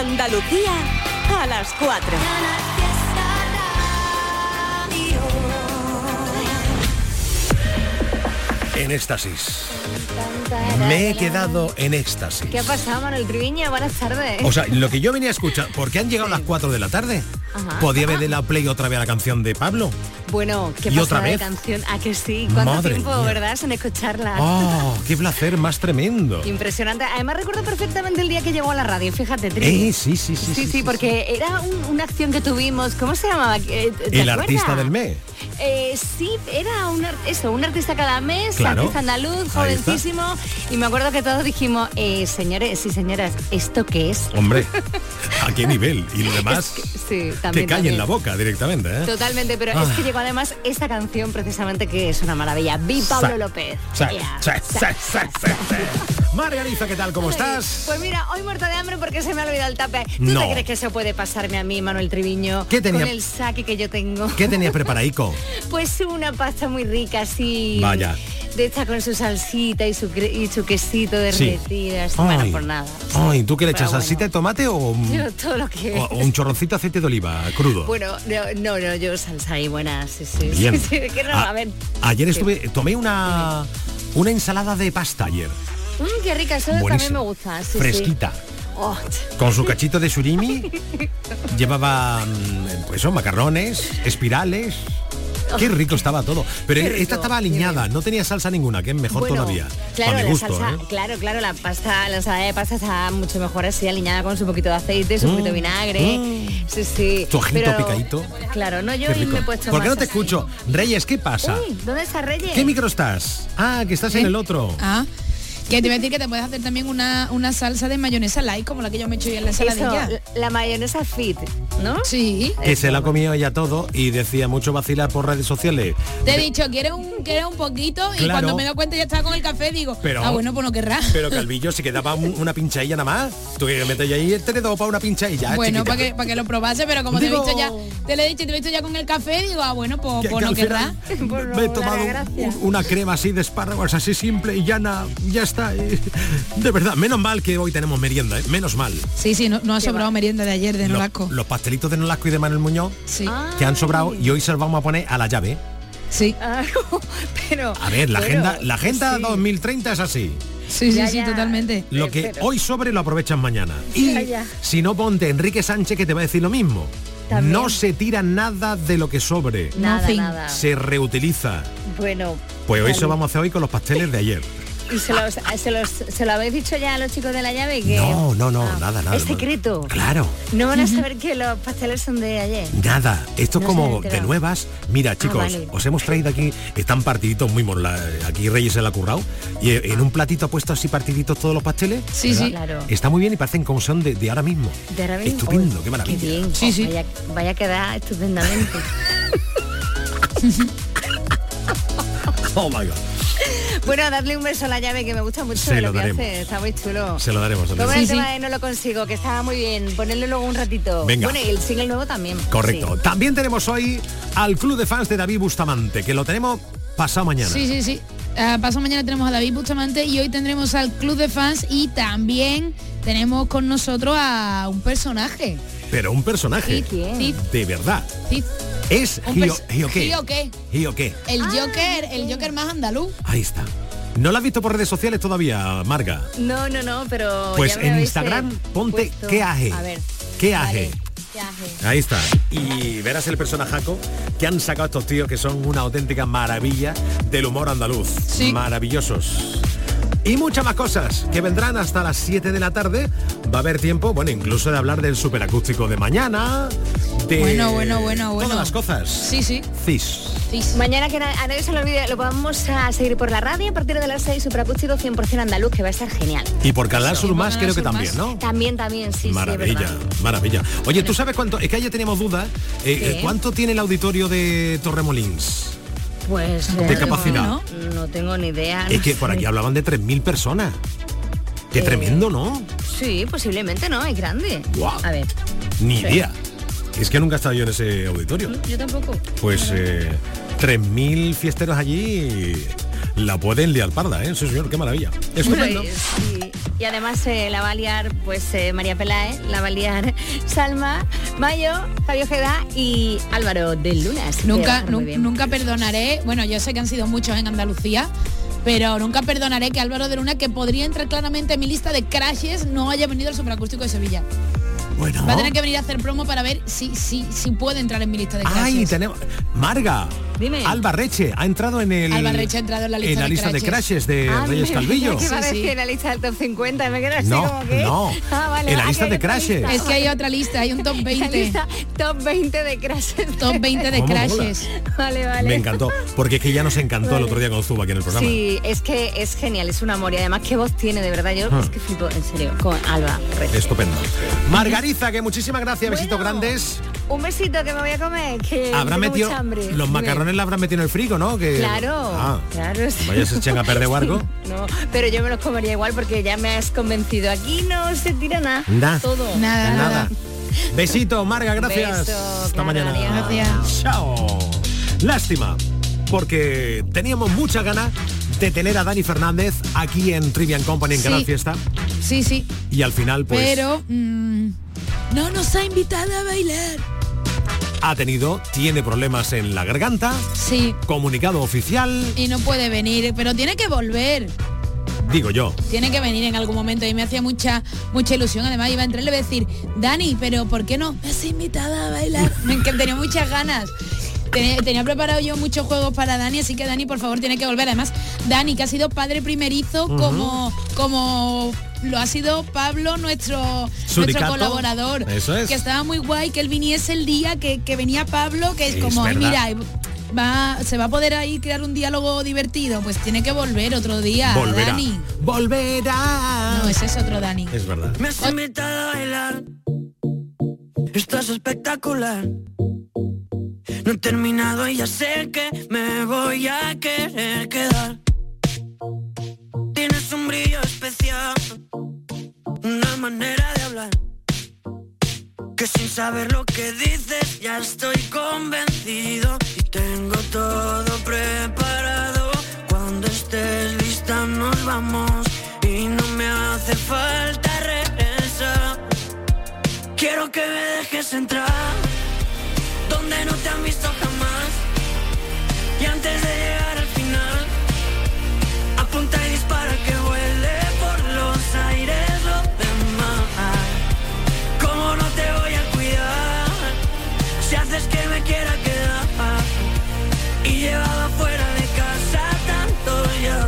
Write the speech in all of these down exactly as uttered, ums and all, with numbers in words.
Andalucía a las cuatro. En éxtasis. Me he quedado en éxtasis. ¿Qué ha pasado, Manuel Triviño? Buenas tardes. O sea, lo que yo venía a escuchar, ¿por qué han llegado las cuatro de la tarde? Ajá. ¿Podía haber de la play otra vez a la canción de Pablo? Bueno, qué ¿Y otra pasada de vez? canción. ¿A que sí? ¿Cuánto Madre tiempo, mía. verdad, sin escucharla? ¡Oh, qué placer más tremendo! Impresionante. Además recuerdo perfectamente el día que llegó a la radio, fíjate, Tri. Eh, sí, sí, sí. Sí, sí, sí, porque era un- una acción que tuvimos. ¿Cómo se llamaba? Eh, ¿te El acuerdas? artista del mes. Eh, sí, era un, ar- eso, un artista cada mes, Claro. artista andaluz, Ahí está. jovencísimo. Y me acuerdo que todos dijimos, eh, señores y señoras, ¿esto qué es? Hombre, ¿a qué nivel? Y lo demás, Es que- sí, que también, cae en también. la boca directamente, ¿eh? Totalmente, pero Ah. es que llegó además esta canción precisamente que es una maravilla. Vi Pablo Sa- López. sa- Yeah. sa- Sa- sa- sa- sa- sa. Margarita, ¿qué tal? ¿Cómo Ay, estás? Pues mira, hoy muerta de hambre porque se me ha olvidado el tape. ¿Tú No. te crees que eso puede pasarme a mí, Manuel Triviño? ¿Qué tenía- Con el saque que yo tengo. ¿Qué tenías preparaico? Pues una pasta muy rica, así. Vaya. De esta con su salsita y su, cre- y su quesito Sí. derretido. así, Bueno, por nada. Ay, ¿tú qué le echas? Pero ¿Salsita de tomate o, Yo todo lo que... o- o un chorroncito de aceite de oliva crudo? Bueno, no, no, no, yo salsa ahí buena, sí, sí. Bien. Sí, sí, que no, Ah, a ver. Ayer estuve, tomé una, una ensalada de pasta ayer. Mm, qué rica, eso también Buenísima. me gusta. Sí, Fresquita. sí. Oh, Con su cachito de surimi. Llevaba, mm, pues son macarrones, espirales. Qué rico estaba todo. Pero Qué esta rico, estaba aliñada, no tenía salsa ninguna, que es mejor bueno, todavía. Claro, Para mi la gusto, salsa, ¿eh? claro, claro, la pasta, la ensalada de pasta está mucho mejor así, aliñada con su poquito de aceite, su Mm, poquito de vinagre. mm. Sí, sí. Tu ajito Pero- picadito. Claro, no, yo Qué hoy rico. me he puesto ¿Por qué más no te así. escucho? Reyes, ¿qué pasa? Uy, ¿dónde está Reyes? ¿Qué micro estás? Ah, que estás en ¿Eh? el otro. Ah, que te iba a decir que te puedes hacer también una, una salsa de mayonesa light, como la que yo me he hecho yo en la Eso, ensaladilla. la mayonesa fit, ¿no? Sí. Que se la ha comido ella todo y decía mucho vacilar por redes sociales. Te he dicho, ¿quieres un, quieres un poquito? Y Claro. cuando me doy cuenta ya estaba con el café, digo, Pero- ah, bueno, pues no querrás. Pero Calvillo, si quedaba un- una pinchadilla nada más, tú que metes ahí el tenedor para una pinchadilla. Bueno, chiquita. para que, para que lo probase, pero como Digo- te he visto ya, te lo he dicho, te he visto ya con el café, digo, ah, bueno, pues, Que- pues que no al querrás. final Por me he favor, tomado la gracia. un- una crema así de espárragos, así simple y llana, ya está. eh. De verdad, menos mal que hoy tenemos merienda, ¿eh? Menos mal. Sí, sí, no, no ha Qué sobrado va. merienda de ayer de Los, Nolasco. los pastelitos de Nolasco y de Manuel Muñoz Sí, Ah. que han sobrado y hoy se los vamos a poner a la llave. sí, Ah, pero... A ver, la pero, agenda, la agenda sí. dos mil treinta es así. sí, sí, Ya, sí, ya. totalmente. Lo Eh, que pero- hoy sobre lo aprovechas mañana. Y Ya, ya. si no, ponte Enrique Sánchez que te va a decir lo mismo. También. No se tira nada de lo que sobre. Nada, Nothing. nada. Se reutiliza. Bueno. Pues hoy vale. eso vamos a hacer hoy con los pasteles de ayer. ¿Y se, los, se, los, se lo habéis dicho ya a los chicos de la llave? Que... No, no, no, Ah, nada, nada. Es secreto. Claro, No van a saber que los pasteles son de ayer. nada. Esto es No se como han de enterado. nuevas. Mira, chicos, vale. os hemos traído aquí, están partiditos muy monos. la- Aquí Reyes se la ha currado. Y en un platito ha puesto así partiditos todos los pasteles. Sí, ¿verdad? sí. Claro. Está muy bien y parecen como son de, de ahora mismo. De ahora mismo. Estupendo, Uy, qué maravilla. Qué bien. Sí, Oh, sí. Vaya, vaya a quedar estupendamente. Oh my God. Bueno, darle un beso a la llave que me gusta mucho Se de lo lo que daremos. hace. Está muy chulo. Se lo daremos. se lo Como daremos. el Sí, tema sí. de No lo consigo, que estaba muy bien. Ponerle luego un ratito. Venga. Bueno, y el single nuevo también. Correcto. Sí. También tenemos hoy al club de fans de David Bustamante, que lo tenemos pasado mañana. Sí, sí, sí. Ah, pasado mañana tenemos a David Bustamante y hoy tendremos al club de fans y también tenemos con nosotros a un personaje. Pero un personaje. Sí, ¿quién? Sí, De verdad. sí. Es Un Gio, pers- Gio qué. Gio qué. Gio qué. El Ah, Joker, el sí. Joker más andaluz. Ahí está. ¿No lo has visto por redes sociales todavía, Marga? No, no, no, pero... Pues ya me en habéis, Instagram eh, ponte puesto. qué aje. A ver. ¿Qué Vale. aje? ¿Qué aje? Ahí está. Y verás el personajaco que han sacado estos tíos que son una auténtica maravilla del humor andaluz. Sí. Maravillosos. Y muchas más cosas que vendrán hasta las siete de la tarde. Va a haber tiempo, bueno, incluso de hablar del superacústico de mañana. De Bueno, bueno, bueno, bueno. Todas las cosas. Sí, sí. Cis. Sí. Mañana que na- a nadie se lo olvide, lo vamos a seguir por la radio a partir de las seis, superacústico cien por ciento andaluz, que va a estar genial. Y por Canal Eso. Sur Y por Más Canal creo que Sur también, Más. ¿no? También, también, sí, Maravilla, sí, es verdad. maravilla. Oye, ¿tú sabes cuánto? Es que ayer teníamos dudas. Eh, ¿Qué? eh, ¿Cuánto tiene el auditorio de Torremolins? Pues De eh, capacidad. ¿no? No tengo ni idea. Es no que por sé. aquí hablaban de tres mil personas. Qué Eh, tremendo, ¿no? Sí, posiblemente, ¿no? Es grande. Guau. A ver, Ni sí. idea. Es que nunca he estado yo en ese auditorio. yo tampoco. Pues eh, tres mil fiesteros allí. la pueden liar parda, ¿eh? Sí, señor, qué maravilla. Estupendo. Pues, sí. Y además eh, la va a liar pues eh, María Peláez, la va a liar Salma, Mayo, Fabio Ojeda y Álvaro del Lunas. Nunca, nu- nunca perdonaré, bueno, yo sé que han sido muchos en Andalucía, pero nunca perdonaré que Álvaro de Luna, que podría entrar claramente en mi lista de crashes, no haya venido al Superacústico de Sevilla. Bueno. Va a tener que venir a hacer promo para ver si, si, si puede entrar en mi lista de crashes. Ay, tenemos... Marga. Dime. Alba Reche ha entrado en el... Alba Reche ha entrado en la lista, en la de, lista crashes. de crashes de Ah, Reyes me- Calvillo. ¿Qué va a Sí, decir sí. en la lista del top cincuenta? Me quedo así No, como que... no. Ah, vale, En la ah, lista que de hay otra crashes. lista. Es que hay otra lista, hay un top La veinte. lista top veinte de crashes. Top veinte de ¿Cómo crashes. Vale, vale. Me encantó, porque es que ya nos encantó Vale. el otro día con Zuba aquí en el programa. Sí, es que es genial, es un amor y además qué voz tiene, de verdad, yo Ah. es que flipo, en serio, con Alba Reche. Estupendo. Margariza, que muchísimas gracias, besitos Bueno, grandes. Un besito que me voy a comer, que Habrá tengo metido mucha hambre. los Dime. macarrones, la habrán metido en el frigo, ¿no? Que... Claro, Ah, claro. Sí. vaya, se echen a perder o algo. No, pero yo me los comería igual porque ya me has convencido. Aquí no se tira nada. Nada. Todo. Nada, Nada. nada. Besito, Marga, gracias. Beso, Hasta claro, mañana. adiós. Gracias. Chao. Lástima, porque teníamos mucha ganas de tener a Dani Fernández aquí en Trivian Company en Sí. Canal Fiesta Sí, sí. y al final pues Pero mm, no nos ha invitado a bailar. ha tenido, tiene problemas en la garganta, Sí. comunicado oficial, Y no puede venir, pero tiene que volver. digo yo. Tiene que venir en algún momento y me hacía mucha mucha ilusión. Además iba a entrar y le iba a decir, Dani, pero ¿por qué no me has invitado a bailar? Que tenía muchas ganas. Tenía, tenía preparado yo muchos juegos para Dani, así que Dani, por favor, tiene que volver. Además, Dani, que ha sido padre primerizo, uh-huh. como, como lo ha sido Pablo, nuestro, nuestro colaborador. Eso es. Que estaba muy guay que él viniese el día que, que venía Pablo, que es, es como, ay, verdad. mira, va, se va a poder ahí crear un diálogo divertido. Pues tiene que volver otro día, Volverá. Dani. Volverá. No, ese es otro Dani. Es verdad. Me has invitado a bailar. Estás espectacular. No he terminado y ya sé que me voy a querer quedar. Tienes un brillo especial, una manera de hablar, que sin saber lo que dices ya estoy convencido. Y tengo todo preparado. Cuando estés lista nos vamos y no me hace falta regresar. Quiero que me dejes entrar donde no te han visto jamás. Y antes de llegar al final, apunta y dispara que vuele por los aires lo demás. ¿Cómo no te voy a cuidar si haces que me quiera quedar? Y llevaba fuera de casa tanto ya.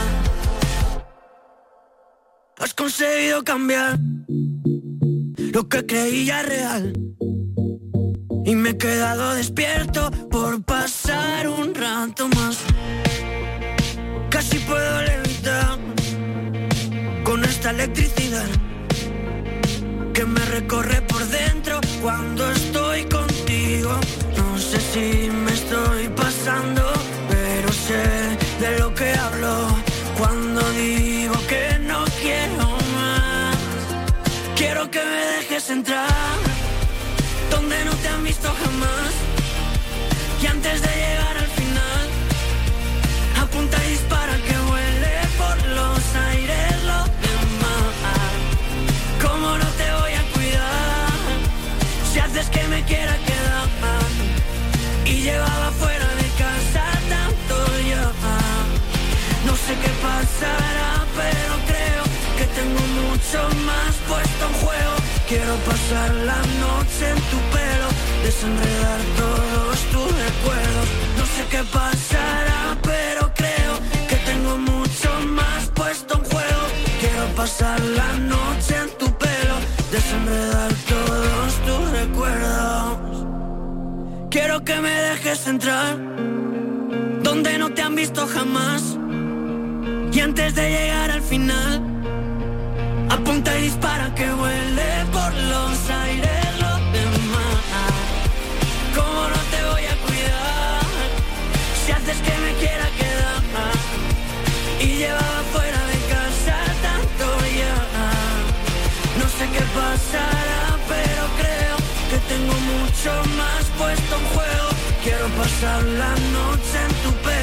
Has conseguido cambiar lo que creía real. Y me he quedado despierto por pasar un rato más. Casi puedo levitar con esta electricidad que me recorre por dentro cuando estoy contigo. No sé si me estoy pasando, pero sé de lo que hablo cuando digo que no quiero más. Quiero que me dejes entrar donde no te han visto jamás. Y antes de llegar al final, apunta y dispara que vuele por los aires lo demás. ¿Cómo no te voy a cuidar si haces que me quiera quedar? Y llevaba fuera de casa tanto ya. No sé qué pasará, pero creo que tengo mucho más puesto en juego. Quiero pasar la noche en tu pelo, desenredar todos tus recuerdos. No sé qué pasará, pero creo que tengo mucho más puesto en juego. Quiero pasar la noche en tu pelo, desenredar todos tus recuerdos. Quiero que me dejes entrar donde no te han visto jamás. Y antes de llegar al final, apunta y dispara que vuele por los aires lo demás. ¿Cómo no te voy a cuidar si haces que me quiera quedar? Y llevaba fuera de casa tanto ya. No sé qué pasará, pero creo que tengo mucho más puesto en juego. Quiero pasar la noche en tu pelo,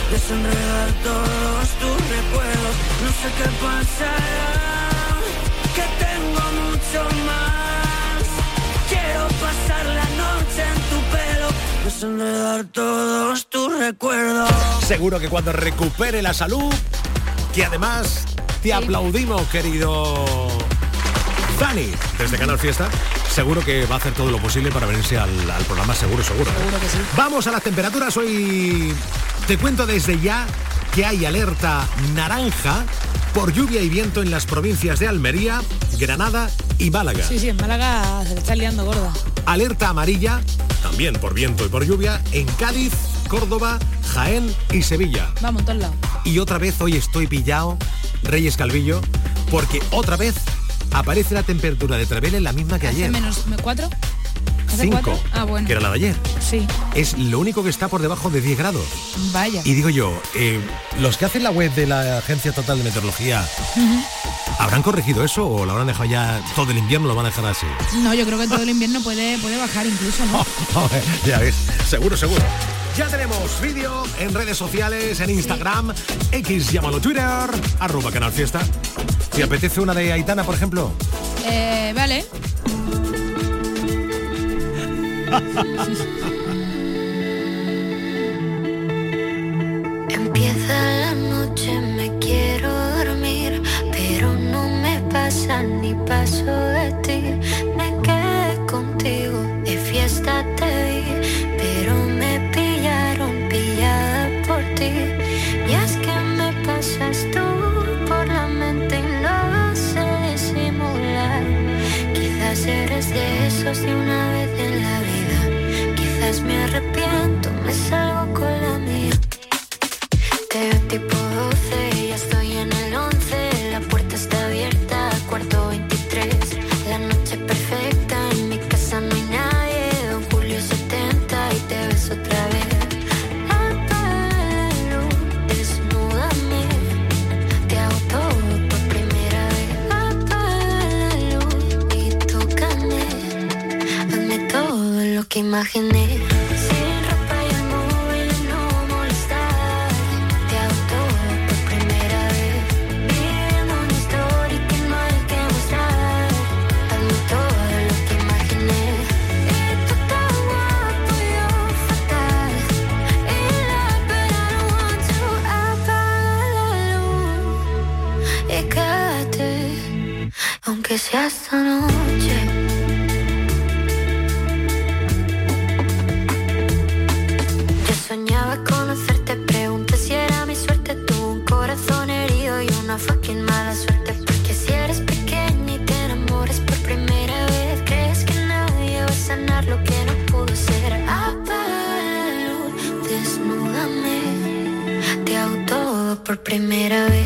desenredar todos tus recuerdos. No sé qué pasará, que tengo mucho más. Quiero pasar la noche en tu pelo, desenredar todos tus recuerdos. Seguro que cuando recupere la salud, que además te sí. aplaudimos, querido Dani, desde Canal Fiesta, seguro que va a hacer todo lo posible para venirse al, al programa, seguro, seguro. Seguro que sí. Vamos a las temperaturas. Hoy te cuento desde ya que hay alerta naranja por lluvia y viento en las provincias de Almería, Granada y Málaga. Sí, sí, en Málaga se le está liando gorda. Alerta amarilla, también por viento y por lluvia, en Cádiz, Córdoba, Jaén y Sevilla. Vamos, en todos lados. Y otra vez hoy estoy pillado, Reyes Calvillo, porque otra vez aparece la temperatura de Teruel la misma que ¿Hace ayer. menos cuatro? cinco, ah, bueno. que era la de ayer. Sí. Es lo único que está por debajo de diez grados. Vaya. Y digo yo, eh, los que hacen la web de la Agencia Estatal de Meteorología, uh-huh. ¿habrán corregido eso o lo habrán dejado ya todo el invierno, lo van a dejar así? No, yo creo que todo el invierno puede, puede bajar incluso, ¿no? Ya ves, seguro, seguro. Ya tenemos vídeo en redes sociales, en Instagram, X, llámalo Twitter, arroba Canal Fiesta. ¿Te apetece una de Aitana, por ejemplo? Eh, vale. Empieza la noche, me quiero dormir, pero no me pasa ni paso de ti. Me quedé contigo, de fiesta te vi, pero me pillaron pillada por ti. Y es que me pasas tú por la mente y no sé disimular. Quizás eres de esos de una vez en la vida. Quizás me arrepiento, me salgo con la mía. Te veo tipo doce, ya estoy en el once. La puerta está abierta, cuarto veintitrés. La noche perfecta, en mi casa no hay nadie. Don Julio setenta y te ves otra vez. Apaga la luz, desnúdame. Te hago todo por primera vez. Apaga la luz y tócame. Hazme todo lo que imaginé. Aunque sea esta noche. Yo soñaba conocerte, pregunté si era mi suerte. Tuve un corazón herido y una fucking mala suerte. Porque si eres pequeña y te enamoras por primera vez, crees que nadie va a sanar lo que no pudo ser. Apaga la luz, desnúdame. Te hago todo por primera vez.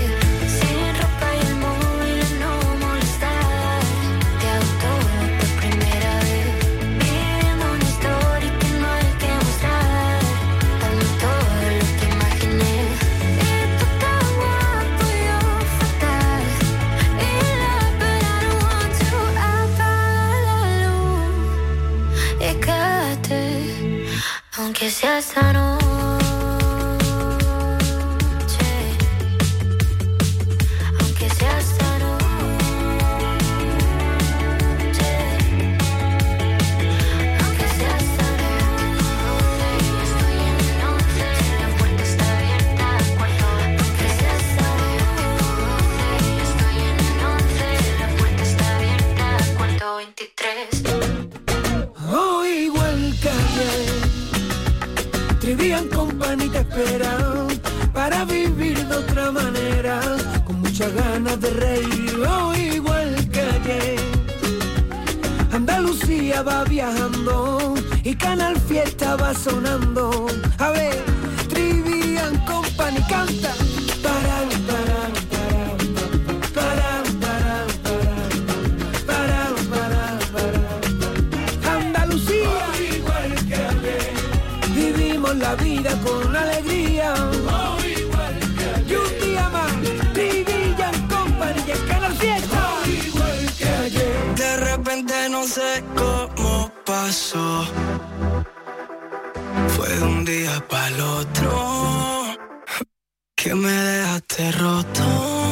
Aunque sea esta noche, aunque sea esta noche, aunque sea esta noche, estoy en el once, la puerta está abierta, cuarto, aunque sea esta noche, estoy en el once, la puerta está abierta, cuarto veintitrés. Oh, igual que ayer. Trivian Company te esperan para vivir de otra manera, con muchas ganas de reír, oh, igual que ayer. Andalucía va viajando y Canal Fiesta va sonando. A ver, Trivian Company canta. Para, para, para, para, para, para, para, para. Andalucía, oh, igual que ayer. Vivimos la vida con alegría, oh, igual que ayer. Y un día más, Trivian Company y el Canal Fiesta, oh, igual que ayer. De repente no sé cómo pasó, fue de un día para el otro. que me dejaste roto.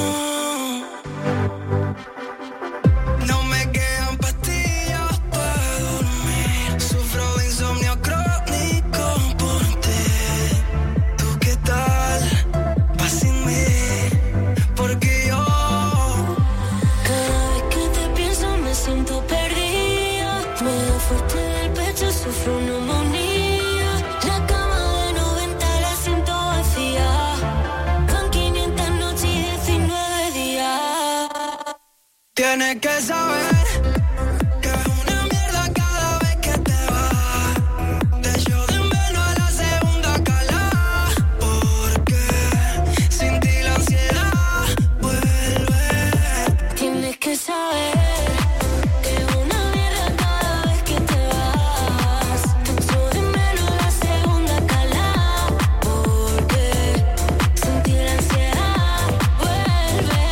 No me quedan pastillas para dormir. Sufro de insomnio crónico por ti. ¿Tú qué tal? Vas sin mí. Porque yo cada vez que te pienso me siento perdida. Me da fuerte del pecho, sufro neumonía. La cama de noventa la siento vacía. Van quinientas noches y diecinueve días. tienes que saber que es una mierda cada vez que te vas. Te echo de menos a la segunda calada. Porque sin ti la ansiedad vuelve. Tienes que saber que es una mierda cada vez que te vas. Te echo de menos la segunda calada. Porque sin ti la ansiedad vuelve.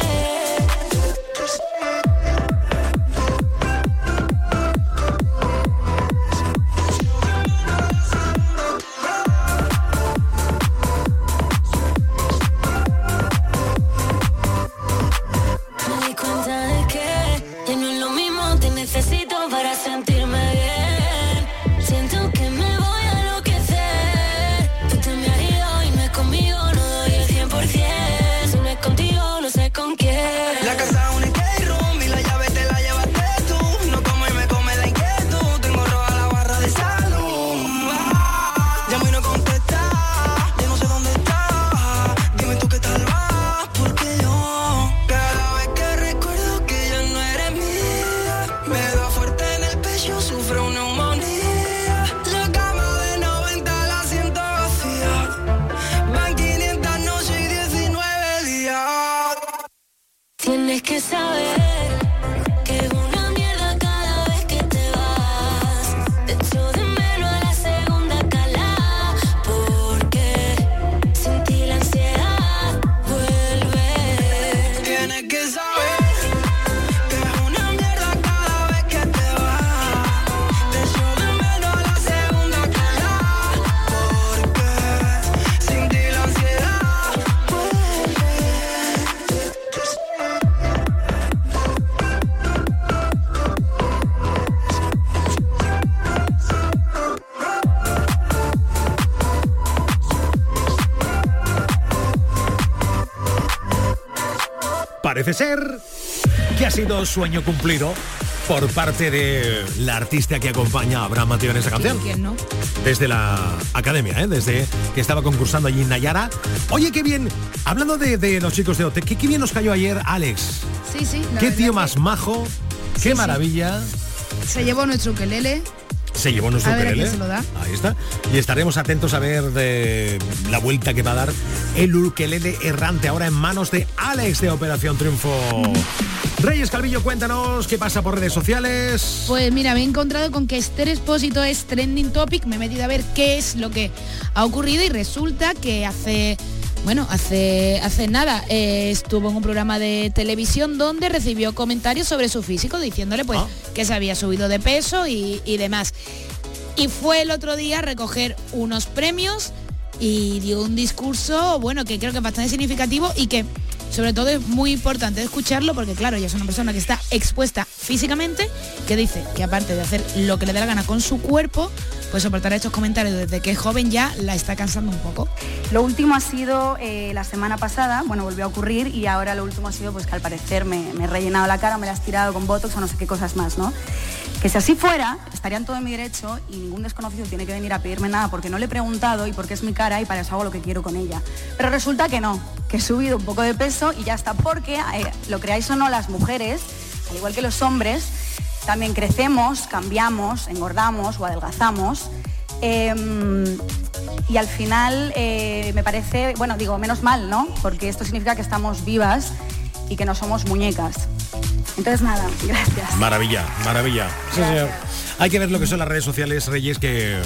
Me di cuenta de que ya no es lo mismo, te necesito para sentirme bien. Siento que me voy a enloquecer. Tú te me has ido y no es conmigo, no doy el cien por ciento. Si no es contigo, no sé con quién. La casa única y room y la llave te la llevaste tú. No como y me come la inquietud. Tengo roja la barra de salud. Ah, llamo y no contesta. Yo no sé dónde está. Dime tú qué tal va. Porque yo cada vez que recuerdo que ya no eres mía, me da fuerte en el pecho, sufro neumonía. La cama de noventa la siento vacía. Van quinientas noches y diecinueve días. Tienes que saber que es una mierda cada vez que te vas. Te echo de menos a la segunda calada. Porque sin ti la ansiedad vuelve. Tienes que saber que es una mierda cada vez que te vas. Te echo de menos a la segunda calada. Porque sin ti la ansiedad vuelve. Parece ser que ha sido sueño cumplido por parte de la artista que acompaña a Abraham Mateo en esta canción. ¿Quién no? Desde la academia, ¿eh? Desde que estaba concursando allí en Nayara. Oye, qué bien, hablando de, de los chicos de O T, qué, qué bien nos cayó ayer Alex. Sí, sí. la Qué verdad tío que más majo, qué Sí, sí. maravilla. Se llevó nuestro ukelele. Se llevó nuestro A ver a ukelele. quién se lo da. Ahí está. Y estaremos atentos a ver de la vuelta que va a dar el ukelele errante ahora en manos de Alex de Operación Triunfo. Reyes Calvillo, cuéntanos qué pasa por redes sociales. Pues mira, me he encontrado con que Esther Expósito es trending topic. Me he metido a ver qué es lo que ha ocurrido y resulta que hace... Bueno, hace, hace nada eh, estuvo en un programa de televisión donde recibió comentarios sobre su físico, diciéndole pues Ah. que se había subido de peso y, y demás. Y fue el otro día a recoger unos premios y dio un discurso, bueno, que creo que es bastante significativo y que sobre todo es muy importante escucharlo porque claro, ella es una persona que está expuesta físicamente, que dice que aparte de hacer lo que le dé la gana con su cuerpo, pues soportar estos comentarios desde que es joven ya la está cansando un poco. Lo último ha sido eh, la semana pasada, bueno, volvió a ocurrir y ahora lo último ha sido pues que al parecer me, me he rellenado la cara, me la has tirado con botox o no sé qué cosas más, ¿no? Que si así fuera, estarían todo en mi derecho y ningún desconocido tiene que venir a pedirme nada porque no le he preguntado y porque es mi cara y para eso hago lo que quiero con ella. Pero resulta que no, que he subido un poco de peso y ya está, porque eh, lo creáis o no, las mujeres, al igual que los hombres, también crecemos, cambiamos, engordamos o adelgazamos. Eh, y al final eh, me parece, bueno, digo, menos mal, ¿no? Porque esto significa que estamos vivas y que no somos muñecas. Entonces nada, gracias. Maravilla, maravilla. Sí, señor. Hay que ver lo que son las redes sociales, Reyes, que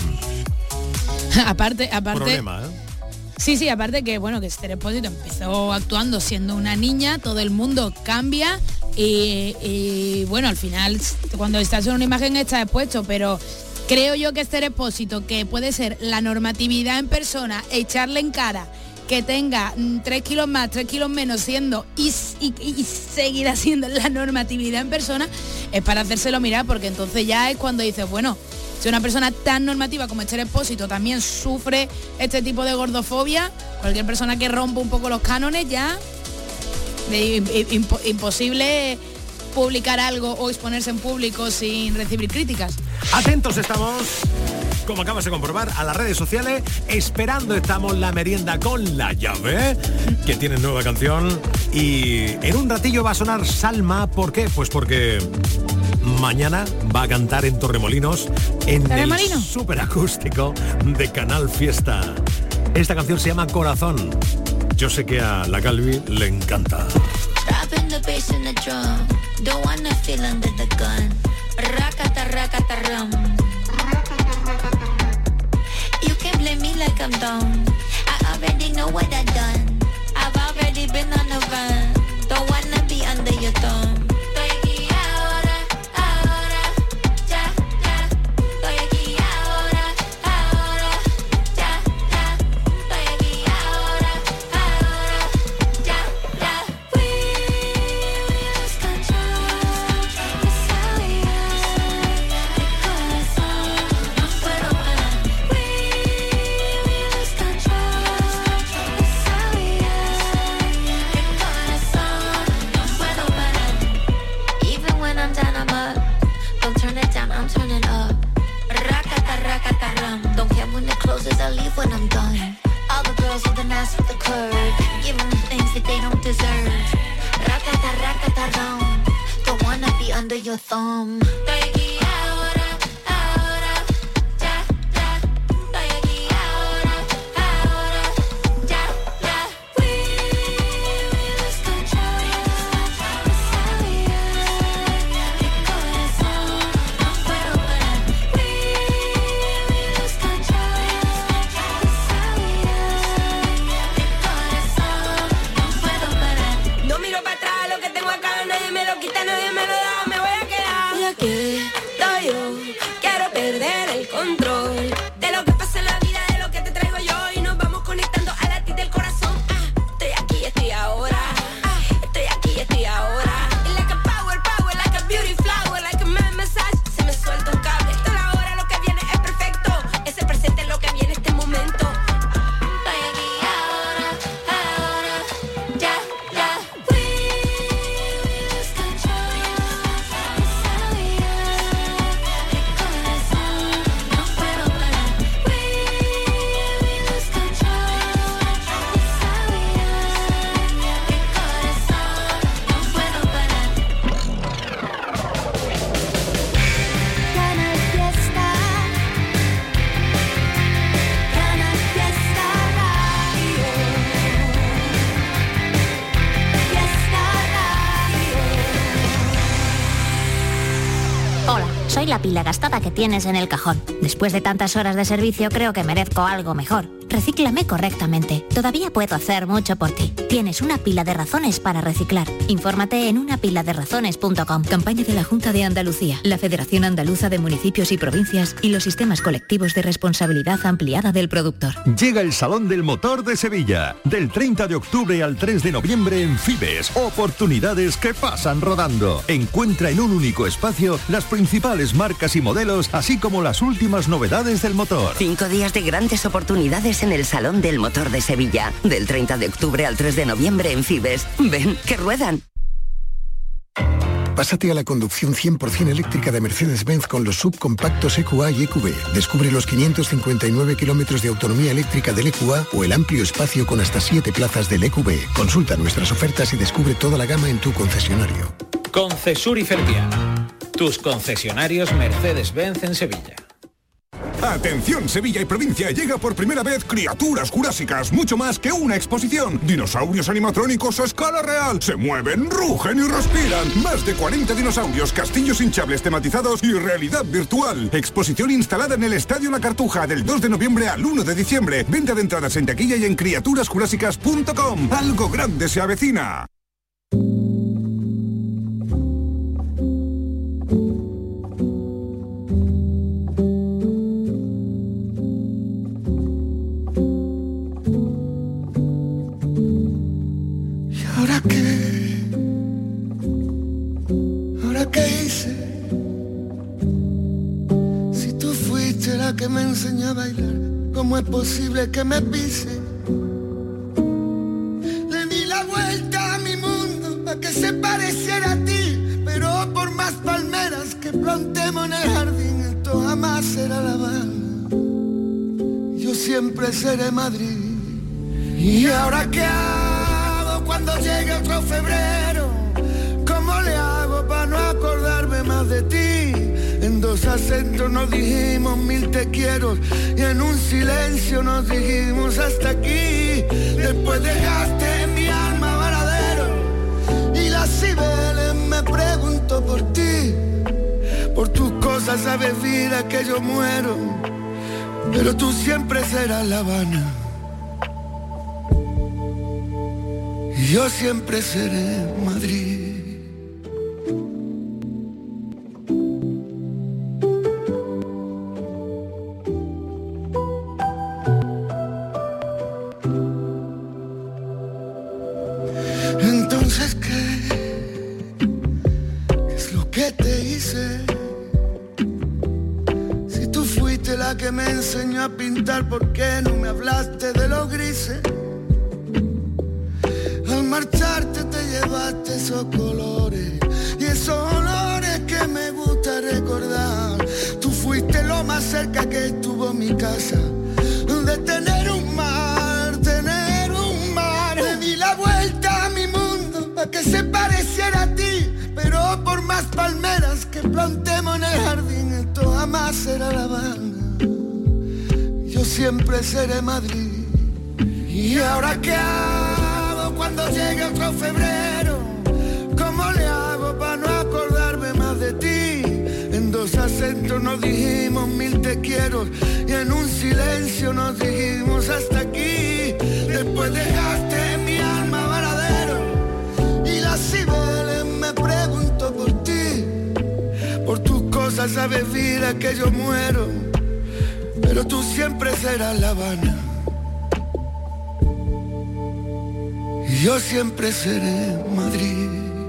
aparte, aparte. problema, ¿eh? Sí, sí, aparte que bueno, que Esther Expósito empezó actuando siendo una niña, todo el mundo cambia y, y, bueno, al final cuando estás en una imagen estás expuesto, pero creo yo que Esther Expósito, que puede ser la normatividad en persona, echarle en cara que tenga tres kilos más, tres kilos menos siendo y, y, y seguir haciendo la normatividad en persona, es para hacérselo mirar, porque entonces ya es cuando dices, bueno, si una persona tan normativa como Esther Expósito también sufre este tipo de gordofobia, cualquier persona que rompa un poco los cánones ya de, imp, imposible publicar algo o exponerse en público sin recibir críticas. Atentos estamos, como acabas de comprobar, a las redes sociales. Esperando estamos la merienda con La Llave, que tiene nueva canción. Y en un ratillo va a sonar Salma. ¿Por qué? Pues porque mañana va a cantar en Torremolinos, en el superacústico de Canal Fiesta. Esta canción se llama Corazón. Yo sé que a la Calvi le encanta. Rakata, rakata, rum. You can blame me like I'm dumb. I already know what I done. I've already been on the run. Don't wanna be under your thumb. Estoy aquí ahora, ahora, ya, ya. Estoy aquí ahora, ahora, ya, ya. Estoy aquí ahora, ahora, ya, ya. We lose control. It's how we I leave when I'm done. All the girls with the ass with the curve, give them things that they don't deserve. Rakata, rakata, rum. Don't wanna be under your thumb. Estoy aquí ahora, ahora, ya, ya. Estoy aquí ahora, ahora, ya, ya. We lose control. It's how we are. Mi corazón no puedo parar. We lose control. No miro para atrás, lo que tengo acá nadie me lo quita, nadie me lo da, me voy a quedar. Y aquí estoy yo, quiero perder el control de lo que pasa en la vida, de lo que te traigo yo, y nos vamos conectando a latir del corazón. Ah, estoy aquí, estoy ahora. Ah, estoy aquí, estoy ahora. Like a power, power, like a beauty flower, like a man massage, se me suelta un cable. Toda hora lo que viene es perfecto, ese presente es lo que viene este momento. Estoy aquí ahora, ahora, ya, ya. We lose control. It's how we are. Mi corazón no puedo parar. We lose control. It's how we are. Mi corazón no puedo parar. Canal Fiesta. Canal Fiesta Radio. Fiesta Radio. Hola, soy la pila gastada que tienes en el cajón. Después de tantas horas de servicio creo que merezco algo mejor. Recíclame correctamente. Todavía puedo hacer mucho por ti. Tienes una pila de razones para reciclar. Infórmate en una pila de razones punto com. Campaña de la Junta de Andalucía, la Federación Andaluza de Municipios y Provincias y los sistemas colectivos de responsabilidad ampliada del productor. Llega el Salón del Motor de Sevilla. Del treinta de octubre al tres de noviembre en Fibes. Oportunidades que pasan rodando. Encuentra en un único espacio las principales marcas y modelos, así como las últimas novedades del motor. Cinco días de grandes oportunidades en el Salón del Motor de Sevilla. Del treinta de octubre al tres de noviembre en Fibes. Ven, que ruedan. Pásate a la conducción cien por ciento eléctrica de Mercedes-Benz con los subcompactos E Q A y E Q B. Descubre los quinientos cincuenta y nueve kilómetros de autonomía eléctrica del E Q A o el amplio espacio con hasta siete plazas del E Q B. Consulta nuestras ofertas y descubre toda la gama en tu concesionario. Concesur y Fervial, tus concesionarios Mercedes-Benz en Sevilla. Atención, Sevilla y provincia, llega por primera vez Criaturas Jurásicas, mucho más que una exposición. Dinosaurios animatrónicos a escala real, se mueven, rugen y respiran. Más de cuarenta dinosaurios, castillos hinchables tematizados y realidad virtual. Exposición instalada en el Estadio La Cartuja del dos de noviembre al uno de diciembre. Venta de entradas en taquilla y en criaturas jurásicas punto com. Algo grande se avecina. la que me enseñó a bailar. ¿Cómo es posible que me pise? Le di la vuelta a mi mundo para que se pareciera a ti, pero por más palmeras que plantemos en el jardín, esto jamás será La Habana. Yo siempre seré Madrid. ¿Y ahora qué hago cuando llegue otro febrero? ¿Cómo le hago para no acordarme más de ti? En dos acentos nos dijimos mil te quiero y en un silencio nos dijimos hasta aquí. Después dejaste en mi alma varadero y las cibeles me pregunto por ti. Por tus cosas sabes vida que yo muero, pero tú siempre serás La Habana. Y yo siempre seré Madrid. Entonces, ¿qué? ¿Qué es lo que te hice? Si tú fuiste la que me enseñó a pintar, ¿por qué no me hablaste de los grises? Al marcharte te llevaste esos colores y esos olores que me gusta recordar. Tú fuiste lo más cerca que estuvo mi casa de tener un mar, tener un mar. Le di la vuelta a mi mundo para que se pareciera a ti, pero por más palmeras que plantemos en el jardín, esto jamás será La Habana. Yo siempre seré Madrid. ¿Y ahora qué hago cuando llegue otro febrero? ¿Cómo le hago para no acordarme más de ti? En dos acentos nos dijimos mil te quiero y en un silencio nos dijimos hasta aquí. Después dejaste en mi alma varadero y las cibeles me pregunto por ti. Por tus cosas sabes vida que yo muero, pero tú siempre serás La Habana. Y yo siempre seré Madrid.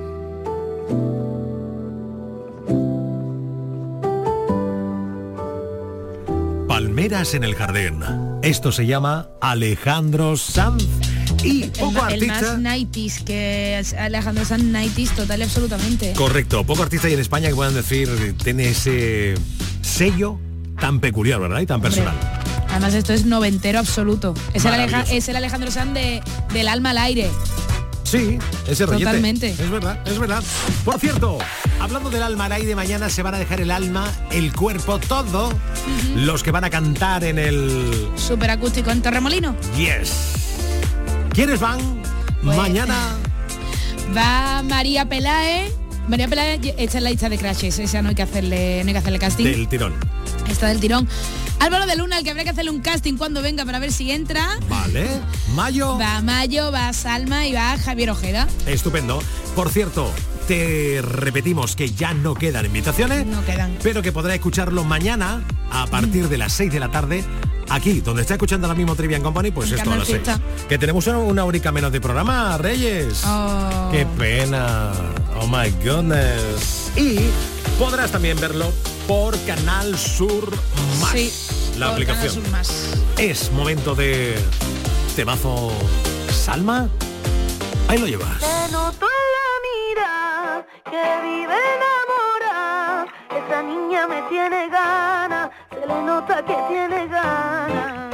Palmeras en el jardín. Esto se llama Alejandro Sanz. Y poco el, el artista. más nineties, que es Alejandro Sanz nineties total y absolutamente. Correcto, poco artista y en España que puedan decir, tiene ese sello tan peculiar, ¿verdad? Y tan personal. Hombre, además esto es noventero absoluto. Es el, Aleja, Maravilloso. es el Alejandro Sanz de, del alma al aire. Sí, ese rollete. Totalmente. Es verdad, es verdad. Por cierto, hablando del alma al aire, mañana se van a dejar el alma, el cuerpo, todo. Uh-huh. Los que van a cantar en el superacústico en Torremolino. Yes. ¿Quiénes van? Pues, mañana va María Pelae. María Pelae, esta es la lista de crashes, esa no hay que hacerle, no hay que hacerle casting. Del tirón. Está del tirón. Álvaro de Luna, al que habrá que hacerle un casting cuando venga para ver si entra. Vale. Mayo. Va Mayo, va Salma y va Javier Ojeda. Estupendo. Por cierto, te repetimos que ya no quedan invitaciones. No quedan. Pero que podrá escucharlo mañana a partir de las seis de la tarde. Aquí, donde está escuchando ahora mismo Trivian Company, pues esto a las seis. Que tenemos una, una horica menos de programa, Reyes. Oh. Qué pena. Oh my goodness. Y podrás también verlo por Canal Sur Más. Sí, la por aplicación. Canal Sur Más. Es momento de temazo. Salma, ahí lo llevas. Te noto en la mirada que vive enamorada. Esa niña me tiene ganas, se le nota que tiene ganas.